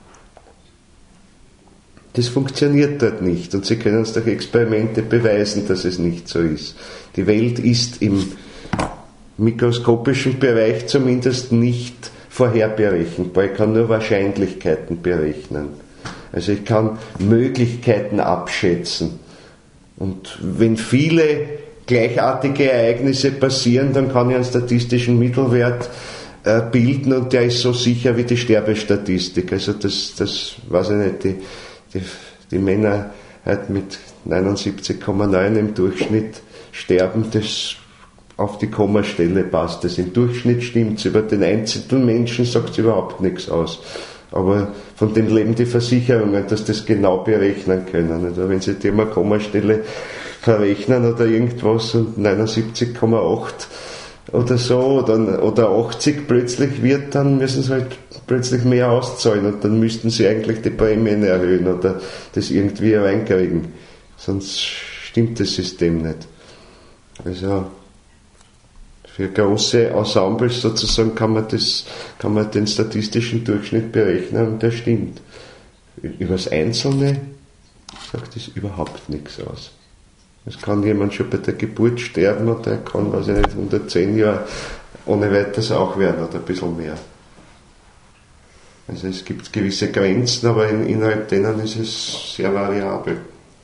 Das funktioniert dort nicht und Sie können uns durch Experimente beweisen, dass es nicht so ist. Die Welt ist im mikroskopischen Bereich zumindest nicht vorherberechenbar. Ich kann nur Wahrscheinlichkeiten berechnen. Also ich kann Möglichkeiten abschätzen. Und wenn viele gleichartige Ereignisse passieren, dann kann ich einen statistischen Mittelwert äh, bilden und der ist so sicher wie die Sterbestatistik. Also das, das weiß ich nicht, die Die, die Männer halt mit neunundsiebzig Komma neun im Durchschnitt sterben, das auf die Kommastelle passt. Das im Durchschnitt stimmt es. Über den Einzelmenschen sagt es überhaupt nichts aus. Aber von dem leben die Versicherungen, dass das genau berechnen können. Also wenn sie die mal Kommastelle verrechnen oder irgendwas und neunundsiebzig Komma acht oder so oder, oder achtzig plötzlich wird, dann müssen sie halt plötzlich mehr auszahlen und dann müssten sie eigentlich die Prämien erhöhen oder das irgendwie reinkriegen. Sonst stimmt das System nicht. Also für große Ensembles sozusagen kann man, das, kann man den statistischen Durchschnitt berechnen und der stimmt. Über das Einzelne sagt das überhaupt nichts aus. Es kann jemand schon bei der Geburt sterben oder er kann, weiß ich nicht, hundertzehn Jahre ohne weiteres auch werden oder ein bisschen mehr. Also es gibt gewisse Grenzen, aber in, innerhalb denen ist es sehr variabel.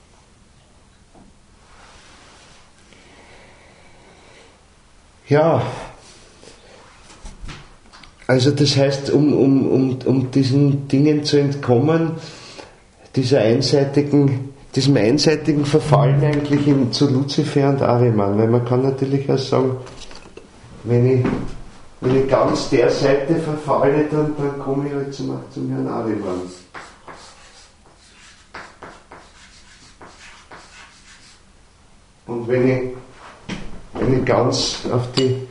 Ja, also das heißt, um, um, um, um diesen Dingen zu entkommen, dieser einseitigen diesem einseitigen Verfallen eigentlich in, zu Luzifer und Ahriman, weil man kann natürlich auch sagen, wenn ich, wenn ich ganz der Seite verfalle, dann, dann komme ich halt zum, zum Herrn Ahriman. Und wenn ich wenn ich ganz auf die,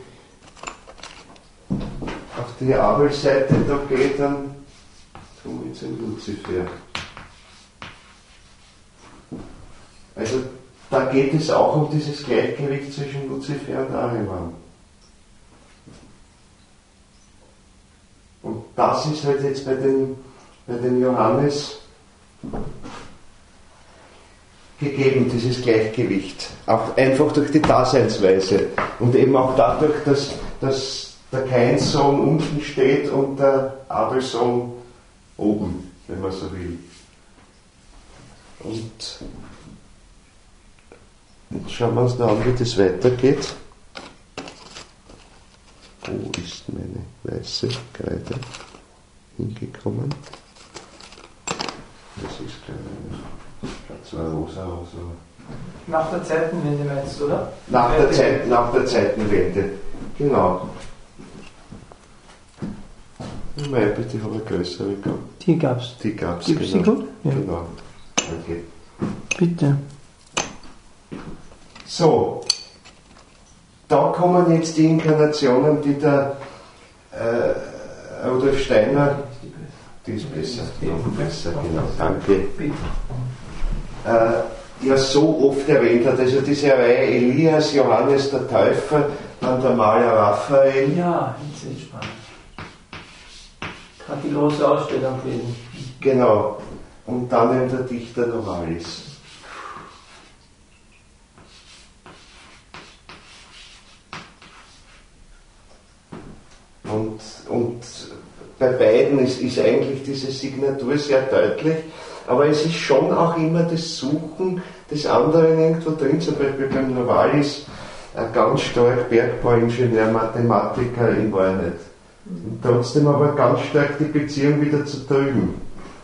auf die Abel-Seite da gehe, dann komme ich zum Luzifer. Also da geht es auch um dieses Gleichgewicht zwischen Luzifer und Ahriman. Und das ist halt jetzt bei dem, bei dem Johannes gegeben, dieses Gleichgewicht. Auch einfach durch die Daseinsweise. Und eben auch dadurch, dass, dass der Kain-Sohn unten steht und der Abel-Sohn oben, wenn man so will. Und jetzt schauen wir uns noch an, wie das weitergeht. Wo ist meine weiße Kreide hingekommen? Das ist schaut zwar rosa aus, aber. Nach der Zeitenwende meinst du, oder? Nach der, Zeit, nach der Zeitenwende, genau. Nein, bitte, ich habe eine größere gehabt. Die gab's. Die gab's, Gibt's die genau. gut? Ja. Genau. Okay. Bitte. So, da kommen jetzt die Inkarnationen, die der äh, Rudolf Steiner, die ist besser, noch besser, genau, danke, äh, ja so oft erwähnt hat. Also diese Reihe Elias, Johannes der Täufer, dann der Maler Raphael. Ja, das ist spannend. Hat die große Ausstellung gewesen. Genau, und dann eben der Dichter Novalis. Und, und bei beiden ist, ist eigentlich diese Signatur sehr deutlich, aber es ist schon auch immer das Suchen des anderen irgendwo drin, zum Beispiel beim Novalis ein ganz stark Bergbauingenieur, Mathematiker in Wahrheit. Und trotzdem aber ganz stark die Beziehung wieder zu drüben.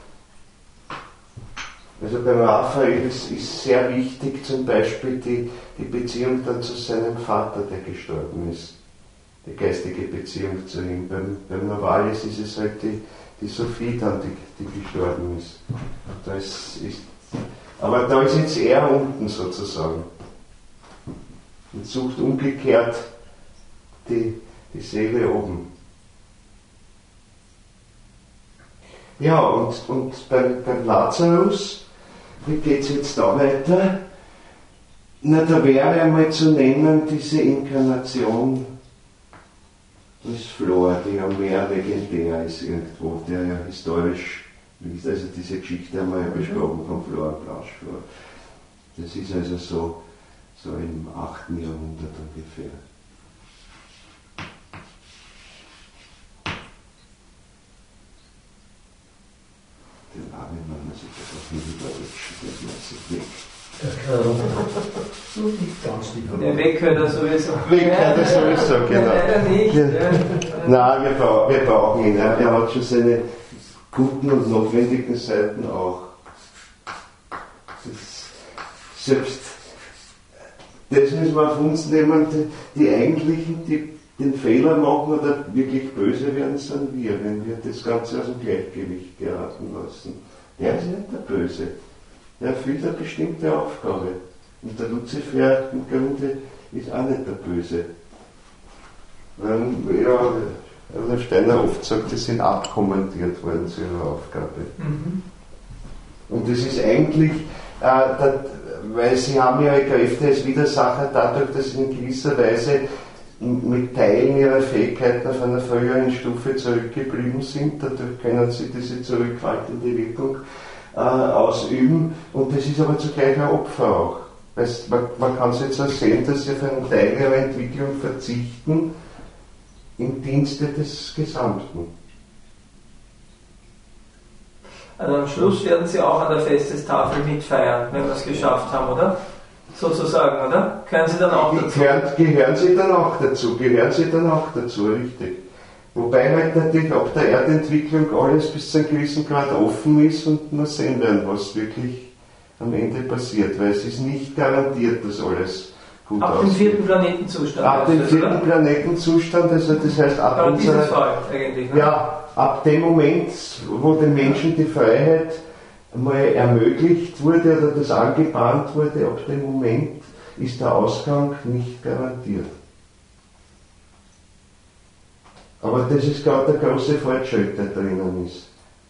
Also beim Raphael ist, ist sehr wichtig zum Beispiel die, die Beziehung dann zu seinem Vater, der gestorben ist. Die geistige Beziehung zu ihm. Beim, beim Novalis ist es halt die, die Sophie dann, die, die gestorben ist. Da ist, ist. Aber da ist jetzt er unten sozusagen. Und sucht umgekehrt die, die Seele oben. Ja, und, und beim, beim Lazarus, wie geht es jetzt da weiter? Na, da wäre einmal zu nennen diese Inkarnation des Flor, die ja mehr legendär ist irgendwo, der ja historisch liest. Also diese Geschichte haben wir ja besprochen von Flor und Plauschflor. Das ist also so, so im achten Jahrhundert ungefähr. Den armen Mann, also das auf Mitteldeutsch, das weiß ich nicht. Der nicht ganz die Der Weg hört er sowieso. Weg hat er sowieso, genau. Leider nicht. Ja. Ja. Nein, wir, bra wir brauchen ihn. Er, er hat schon seine guten und notwendigen Seiten auch. Das, selbst das müssen wir auf uns nehmen, die, die eigentlichen, die den Fehler machen oder wirklich böse werden, sind wir, wenn wir das Ganze aus dem Gleichgewicht geraten lassen. Der ist nicht der Böse. Der erfüllt eine bestimmte Aufgabe. Und der Luzifer im Grunde ist auch nicht der Böse. Weil, ja, der Steiner oft sagt, die sind abkommandiert worden zu ihrer Aufgabe. Mhm. Und das ist eigentlich, äh, dat, weil sie haben ja Kräfte als Widersacher dadurch, dass sie in gewisser Weise mit Teilen ihrer Fähigkeiten auf einer früheren Stufe zurückgeblieben sind. Dadurch können sie diese zurückhaltende Wirkung äh, ausüben. Und das ist aber zugleich ein Opfer auch. Weißt, man, man kann es jetzt auch sehen, dass sie auf einen Teil ihrer Entwicklung verzichten im Dienste des Gesamten. Also am Schluss werden Sie auch an der Festestafel mitfeiern, wenn wir es geschafft haben, oder? Sozusagen, oder? Gehören Sie dann auch dazu? Gehören, gehören Sie dann auch dazu, gehören Sie dann auch dazu, richtig. Wobei halt natürlich ab der Erdentwicklung alles bis zu einem gewissen Grad offen ist und nur sehen werden, was wirklich am Ende passiert, weil es ist nicht garantiert, dass alles gut ab aussieht. Ab dem vierten Planetenzustand. Ab dem vierten oder? Planetenzustand, also das heißt ab Aber unserer, dieses Fall eigentlich, ne? ja, ab dem Moment, wo den Menschen die Freiheit mal ermöglicht wurde oder das angebahnt wurde, ab dem Moment ist der Ausgang nicht garantiert. Aber das ist gerade der große Fortschritt, der drinnen ist.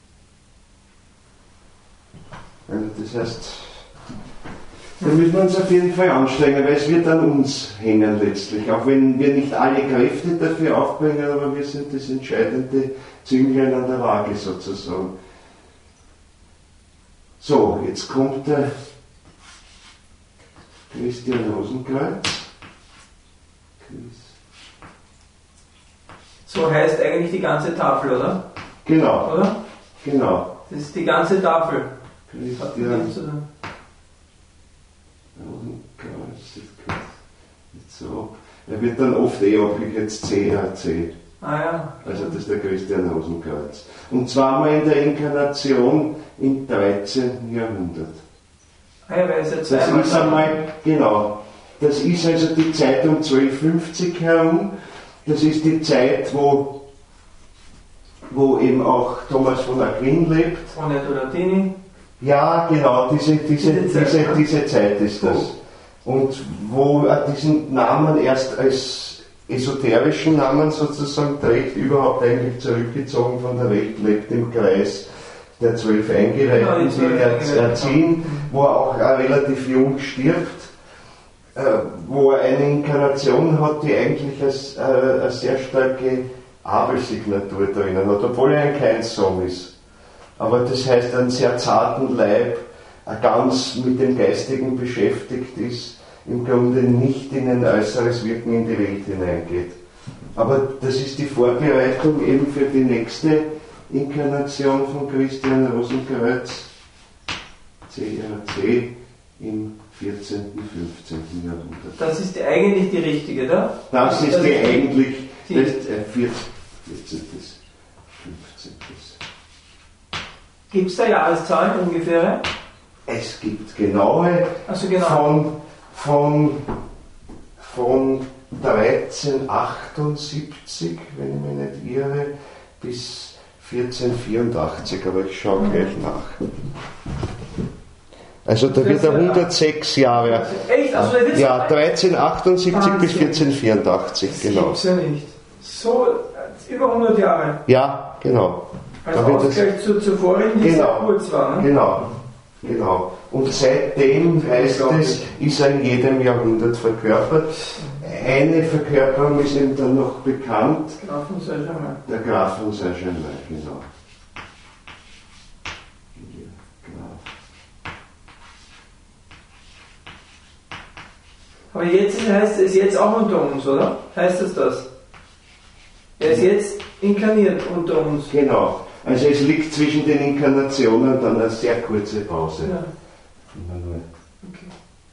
Also das heißt, da müssen wir uns auf jeden Fall anstrengen, weil es wird an uns hängen letztlich. Auch wenn wir nicht alle Kräfte dafür aufbringen, aber wir sind das entscheidende Zünglein an der Waage sozusagen. So, jetzt kommt der Christian Rosenkreuz. So heißt eigentlich die ganze Tafel, oder? Genau. Oder? Genau. Das ist die ganze Tafel. Christian Rosenkreuz, das geht so. Er wird dann oft eh abgekürzt C R C. Ah ja. Also das ist der Christian Rosenkreuz. Und zweimal in der Inkarnation im dreizehnten Jahrhundert. Ah ja, weil es jetzt Das ist einmal, genau, das ist also die Zeit um zwölfhundertfünfzig herum. Das ist die Zeit, wo, wo eben auch Thomas von Aquin lebt. Ohne Donatini. Ja, genau, diese, diese, Diese Zeit, diese, ja. diese Zeit ist das. Und wo er diesen Namen erst als esoterischen Namen sozusagen trägt, überhaupt eigentlich zurückgezogen von der Welt, lebt im Kreis der zwölf Eingeweihten, Genau, die die zwölf er Eingeweihten. erziehen, wo er auch relativ jung stirbt, äh, wo er eine Inkarnation hat, die eigentlich als, äh, eine sehr starke Abelsignatur drinnen hat, obwohl er ein Keinssohn ist. Aber das heißt, einen sehr zarten Leib, er ganz mit dem Geistigen beschäftigt ist, im Grunde nicht in ein äußeres Wirken in die Welt hineingeht. Aber das ist die Vorbereitung eben für die nächste Inkarnation von Christian Rosenkreuz, C R C, im vierzehnten, fünfzehnten Jahrhundert. Das ist die, eigentlich die richtige, oder? Das ist die eigentlich, die- das ist äh, vierzehnten, fünfzehnten. Gibt es da Jahreszahlen ungefähr? Es gibt genaue Also genau. von, von, von dreizehnhundertachtundsiebzig, wenn ich mich nicht irre, bis vierzehnhundertvierundachtzig, aber ich schaue gleich nach. Also da wird er hundertsechs Jahre. Echt? Also der wird Ja, dreizehnhundertachtundsiebzig bis Wahnsinn. vierzehnhundertvierundachtzig, Das genau. gibt's ja nicht. So, äh, über hundert Jahre. Ja, genau. Als Da wird das- Ausgleich zu, zur vorigen, die Genau. sehr kurz war. Ne? Genau, genau. Und seitdem heißt es, ist er in jedem Jahrhundert verkörpert. Eine Verkörperung ist ihm dann noch bekannt, Graf von Saint-Germain. der Graf von Saint-Germain, genau. Hier, Graf. Aber jetzt ist- heißt es jetzt auch unter uns, oder? Heißt das das? Er ist jetzt inkarniert unter uns. Genau. Also es liegt zwischen den Inkarnationen dann eine sehr kurze Pause. Ja. Immer nur. Okay.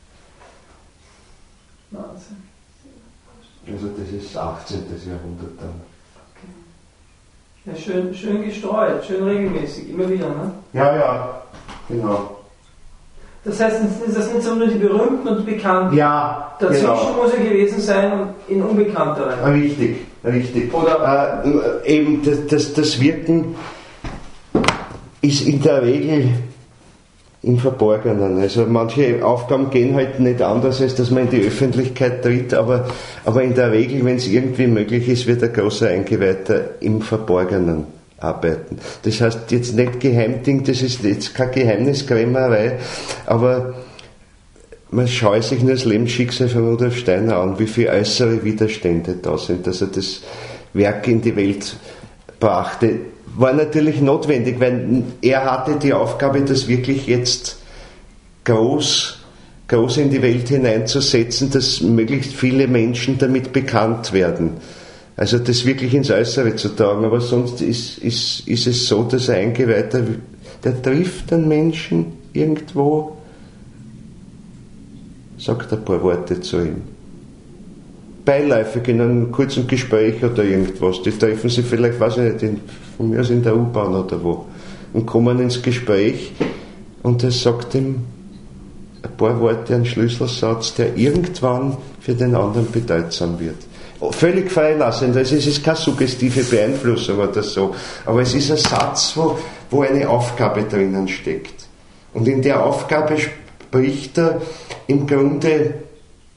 Wahnsinn. Also das ist achtzehnten. Jahrhundert dann. Ja, schön, schön gestreut, schön regelmäßig, immer wieder, ne? Ja, ja, genau. Das heißt, das sind so nur die Berühmten und die Bekannten. Ja, Dazwischen genau. muss er gewesen sein und in Unbekannteren. Richtig, richtig. Oder- äh, eben das, das, das Wirken ist in der Regel im Verborgenen. Also manche Aufgaben gehen halt nicht anders, als dass man in die Öffentlichkeit tritt, aber, aber in der Regel, wenn es irgendwie möglich ist, wird ein großer Eingeweihter im Verborgenen arbeiten. Das heißt jetzt nicht Geheimding, das ist jetzt keine Geheimniskrämerei, aber man schaue sich nur das Lebensschicksal von Rudolf Steiner an, wie viele äußere Widerstände da sind, dass er das Werk in die Welt brachte. War natürlich notwendig, weil er hatte die Aufgabe, das wirklich jetzt groß, groß in die Welt hineinzusetzen, dass möglichst viele Menschen damit bekannt werden. Also das wirklich ins Äußere zu tragen. Aber sonst ist, ist, ist es so, dass ein Eingeweihter, der trifft einen Menschen irgendwo, sagt ein paar Worte zu ihm. Beiläufig in einem kurzen Gespräch oder irgendwas. Die treffen sich vielleicht, weiß ich nicht, in, von mir aus in der U-Bahn oder wo, und kommen ins Gespräch und er sagt ihm ein paar Worte, einen Schlüsselsatz, der irgendwann für den anderen bedeutsam wird. Völlig freilassend, also es ist keine suggestive Beeinflussung oder so, aber es ist ein Satz, wo, wo eine Aufgabe drinnen steckt. Und in der Aufgabe spricht er im Grunde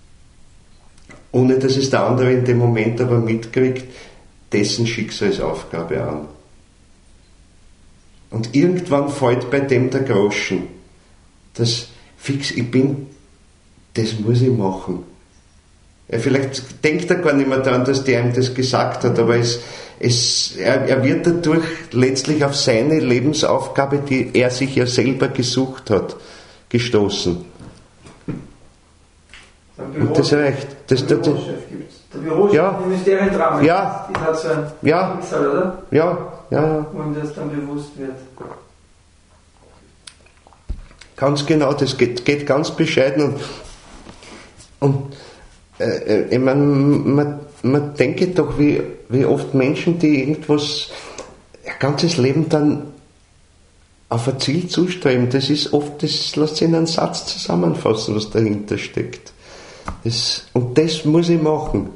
ohne dass es der andere in dem Moment aber mitkriegt, dessen Schicksalsaufgabe an. Und irgendwann fällt bei dem der Groschen, dass fix, ich bin, das muss ich machen. Ja, vielleicht denkt er gar nicht mehr daran, dass der ihm das gesagt hat, aber es, es, er, er wird dadurch letztlich auf seine Lebensaufgabe, die er sich ja selber gesucht hat, gestoßen. Und das reicht. Das, der das, Bürochef gibt es. Der Bürochef ja. im Ministeriendrama. Ja. Die hat so ein Ja. Schicksal, oder? Ja, ja, ja. Wo ihm das dann bewusst wird. Ganz genau, das geht, geht ganz bescheiden. Und, und äh, ich meine, man, man denke doch, wie, wie oft Menschen, die irgendwas, ihr ganzes Leben dann auf ein Ziel zustreben, das ist oft, das lässt sich in einen Satz zusammenfassen, was dahinter steckt. Das, und das muss ich machen.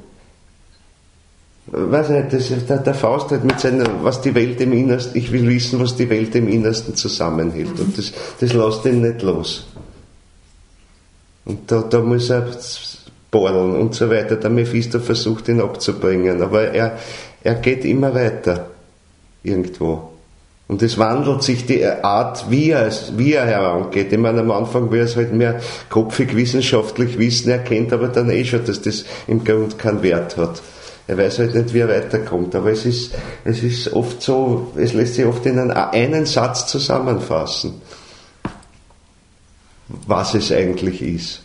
Weiß nicht, das ist der, der Faust hat mit seiner, was die Welt im Innersten, ich will wissen, was die Welt im Innersten zusammenhält. Und das, das lässt ihn nicht los. Und da, da muss er bohren und so weiter. Der Mephisto versucht ihn abzubringen, aber er, er geht immer weiter. Irgendwo. Und es wandelt sich die Art, wie er, wie er herangeht. Ich meine, am Anfang will er es halt mehr kopfig wissenschaftlich wissen, er kennt aber dann eh schon, dass das im Grund keinen Wert hat. Er weiß halt nicht, wie er weiterkommt, aber es ist, es ist oft so, es lässt sich oft in einen, einen Satz zusammenfassen, was es eigentlich ist.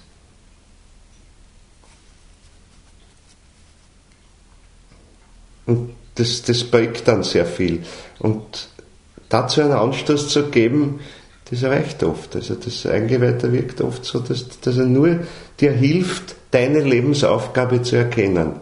Und das, das prägt dann sehr viel. Und dazu einen Anstoß zu geben, das reicht oft. Also das Eingeweihte wirkt oft so, dass, dass er nur dir hilft, deine Lebensaufgabe zu erkennen.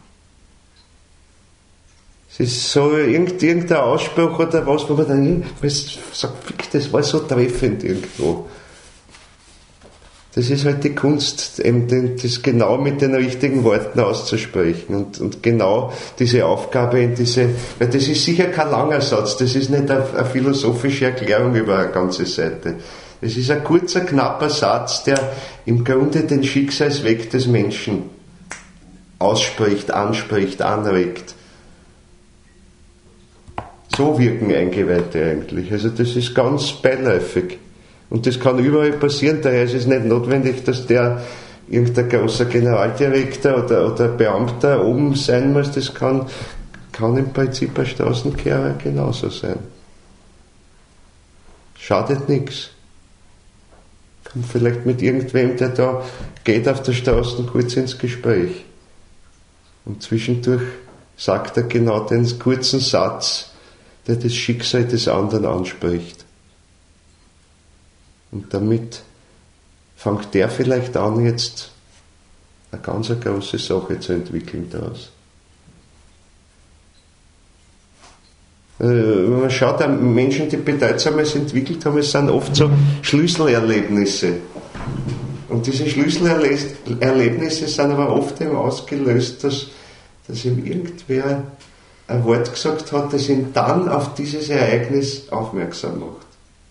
Es ist so irgendein Ausspruch oder was, wo man dann sagt, das war so treffend irgendwo. Das ist halt die Kunst, eben das genau mit den richtigen Worten auszusprechen und, und genau diese Aufgabe in diese, weil das ist sicher kein langer Satz, das ist nicht eine, eine philosophische Erklärung über eine ganze Seite. Es ist ein kurzer, knapper Satz, der im Grunde den Schicksalsweg des Menschen ausspricht, anspricht, anregt. So wirken Eingeweihte eigentlich. Also das ist ganz beiläufig. Und das kann überall passieren, daher ist es nicht notwendig, dass der irgendein großer Generaldirektor oder, oder Beamter oben sein muss. Das kann, kann im Prinzip ein Straßenkehrer genauso sein. Schadet nichts. Kommt vielleicht mit irgendwem, der da geht auf der Straße, kurz ins Gespräch. Und zwischendurch sagt er genau den kurzen Satz, der das Schicksal des anderen anspricht. Und damit fängt der vielleicht an, jetzt eine ganz eine große Sache zu entwickeln daraus. Wenn man schaut, Menschen, die Bedeutsames entwickelt haben, es sind oft so Schlüsselerlebnisse. Und diese Schlüsselerlebnisse sind aber oft eben ausgelöst, dass, dass ihm irgendwer ein Wort gesagt hat, das ihn dann auf dieses Ereignis aufmerksam macht.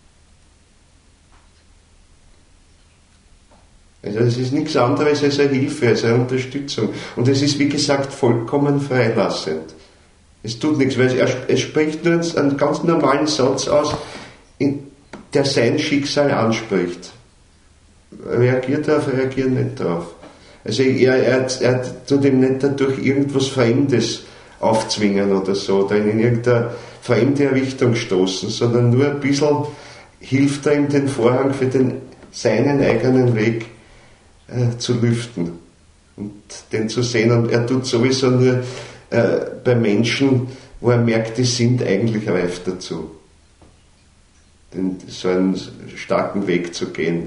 Also es ist nichts anderes als eine Hilfe, als eine Unterstützung. Und es ist, wie gesagt, vollkommen freilassend. Es tut nichts, weil es, es spricht nur einen ganz normalen Satz aus, der sein Schicksal anspricht. Reagiert darauf, reagiert nicht darauf. Also er, er, er tut ihm nicht dadurch irgendwas Fremdes aufzwingen oder so, oder in irgendeine fremde Richtung stoßen, sondern nur ein bisschen hilft er ihm, den Vorhang für den, seinen eigenen Weg äh, zu lüften und den zu sehen. Und er tut sowieso nur äh, bei Menschen, wo er merkt, die sind eigentlich reif dazu, den, so einen starken Weg zu gehen.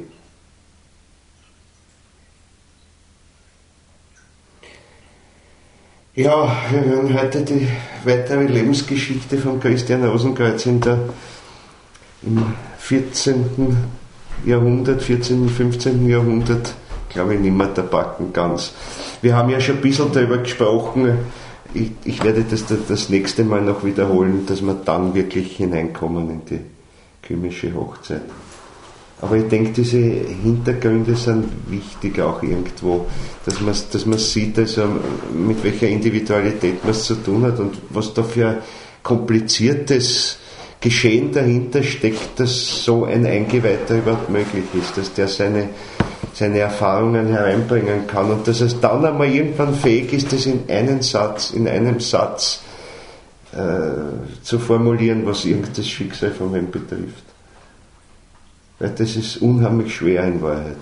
Ja, wir hören heute die weitere Lebensgeschichte von Christian Rosenkreuz in der, im vierzehnten Jahrhundert, vierzehnten, fünfzehnten Jahrhundert, glaube ich, nicht mehr der Backen ganz. Wir haben ja schon ein bisschen darüber gesprochen, ich, ich werde das das nächste Mal noch wiederholen, dass wir dann wirklich hineinkommen in die kymische Hochzeit. Aber ich denke, diese Hintergründe sind wichtig auch irgendwo, dass man, dass man sieht, also mit welcher Individualität man es zu tun hat und was da für ein kompliziertes Geschehen dahinter steckt, dass so ein Eingeweihter überhaupt möglich ist, dass der seine, seine Erfahrungen hereinbringen kann und dass es dann einmal irgendwann fähig ist, das in einen Satz, in einem Satz äh, zu formulieren, was irgendein Schicksal von wem betrifft. Weil das ist unheimlich schwer in Wahrheit.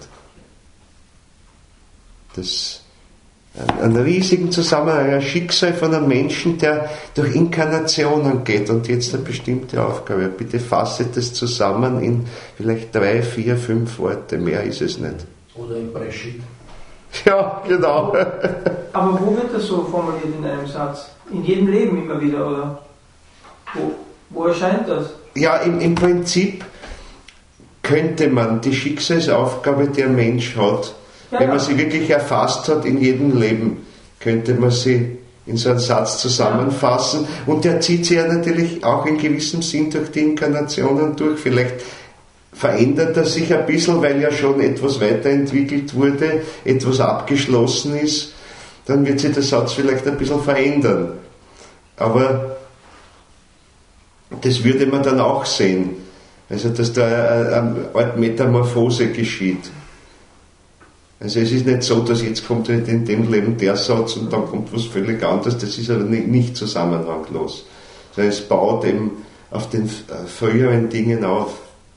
Das einen riesigen Zusammenhang, ein Schicksal von einem Menschen, der durch Inkarnationen geht und jetzt eine bestimmte Aufgabe hat. Bitte fasse das zusammen in vielleicht drei, vier, fünf Worte, mehr ist es nicht. Oder im Breshit. Ja, genau. Aber wo wird das so formuliert in einem Satz? In jedem Leben immer wieder, oder? Wo, wo erscheint das? Ja, im, im Prinzip könnte man die Schicksalsaufgabe, die ein Mensch hat, ja, wenn man ja. sie wirklich erfasst hat in jedem Leben, könnte man sie in so einen Satz zusammenfassen. Ja. Und der zieht sich ja natürlich auch in gewissem Sinn durch die Inkarnationen durch. Vielleicht verändert er sich ein bisschen, weil ja schon etwas weiterentwickelt wurde, etwas abgeschlossen ist. Dann wird sich der Satz vielleicht ein bisschen verändern. Aber das würde man dann auch sehen. Also, dass da eine Art Metamorphose geschieht. Also es ist nicht so, dass jetzt kommt halt in dem Leben der Satz und dann kommt was völlig anderes, das ist aber nicht, nicht zusammenhanglos. Sondern es baut eben auf den früheren Dingen auf.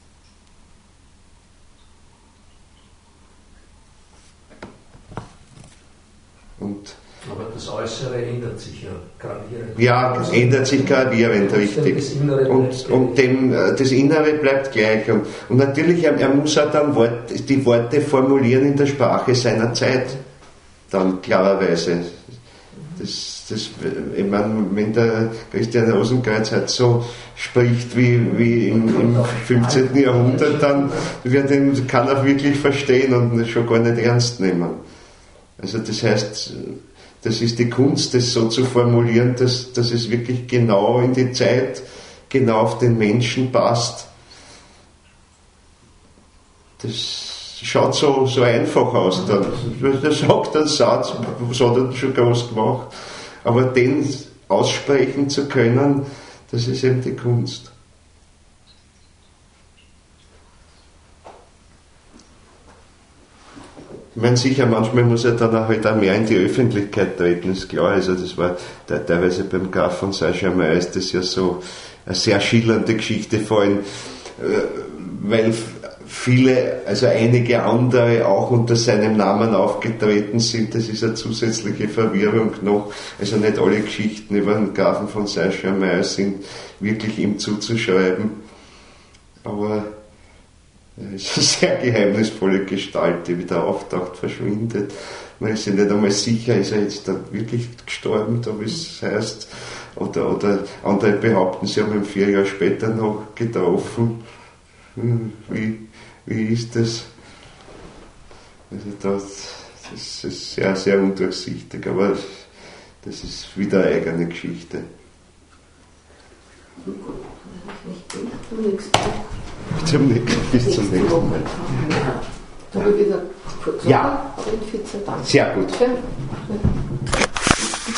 Und aber das Äußere ändert sich ja gravierend. Ja, es ändert sich gravierend, richtig. Das Innere und, und dem, das Innere bleibt gleich. Und, und natürlich, er, er muss auch dann Wort, die Worte formulieren in der Sprache seiner Zeit. Dann klarerweise. Das, das, ich meine, wenn der Christian Rosenkreuz halt so spricht wie, wie im, im fünfzehnten Jahrhundert, dann wird ihn keiner wirklich verstehen und schon gar nicht ernst nehmen. Also das heißt, das ist die Kunst, das so zu formulieren, dass, dass es wirklich genau in die Zeit, genau auf den Menschen passt. Das schaut so, so einfach aus. Dann. Der sagt einen Satz, was hat er schon groß gemacht? Aber den aussprechen zu können, das ist eben die Kunst. Ich meine, sicher, manchmal muss er dann auch, halt auch mehr in die Öffentlichkeit treten, ist klar. Also das war da, teilweise beim Graf von Saint-Germain ist das ja so eine sehr schillernde Geschichte, vor allem, weil viele, also einige andere auch unter seinem Namen aufgetreten sind. Das ist eine zusätzliche Verwirrung noch. Also nicht alle Geschichten über den Grafen von Saint-Germain sind wirklich ihm zuzuschreiben. Aber er ist eine sehr geheimnisvolle Gestalt, die wieder auftaucht, verschwindet. Man ist sich nicht einmal sicher, ist er jetzt da wirklich gestorben, da wie es heißt. Oder, oder andere behaupten, sie haben ihn vier Jahre später noch getroffen. Wie, wie ist das? Also das, das ist sehr, sehr undurchsichtig, aber das ist wieder eine eigene Geschichte. Bis zum nächsten, bis zum nächsten Mal. Da habe ich wieder ja, und vielen Dank. Sehr gut. Schön.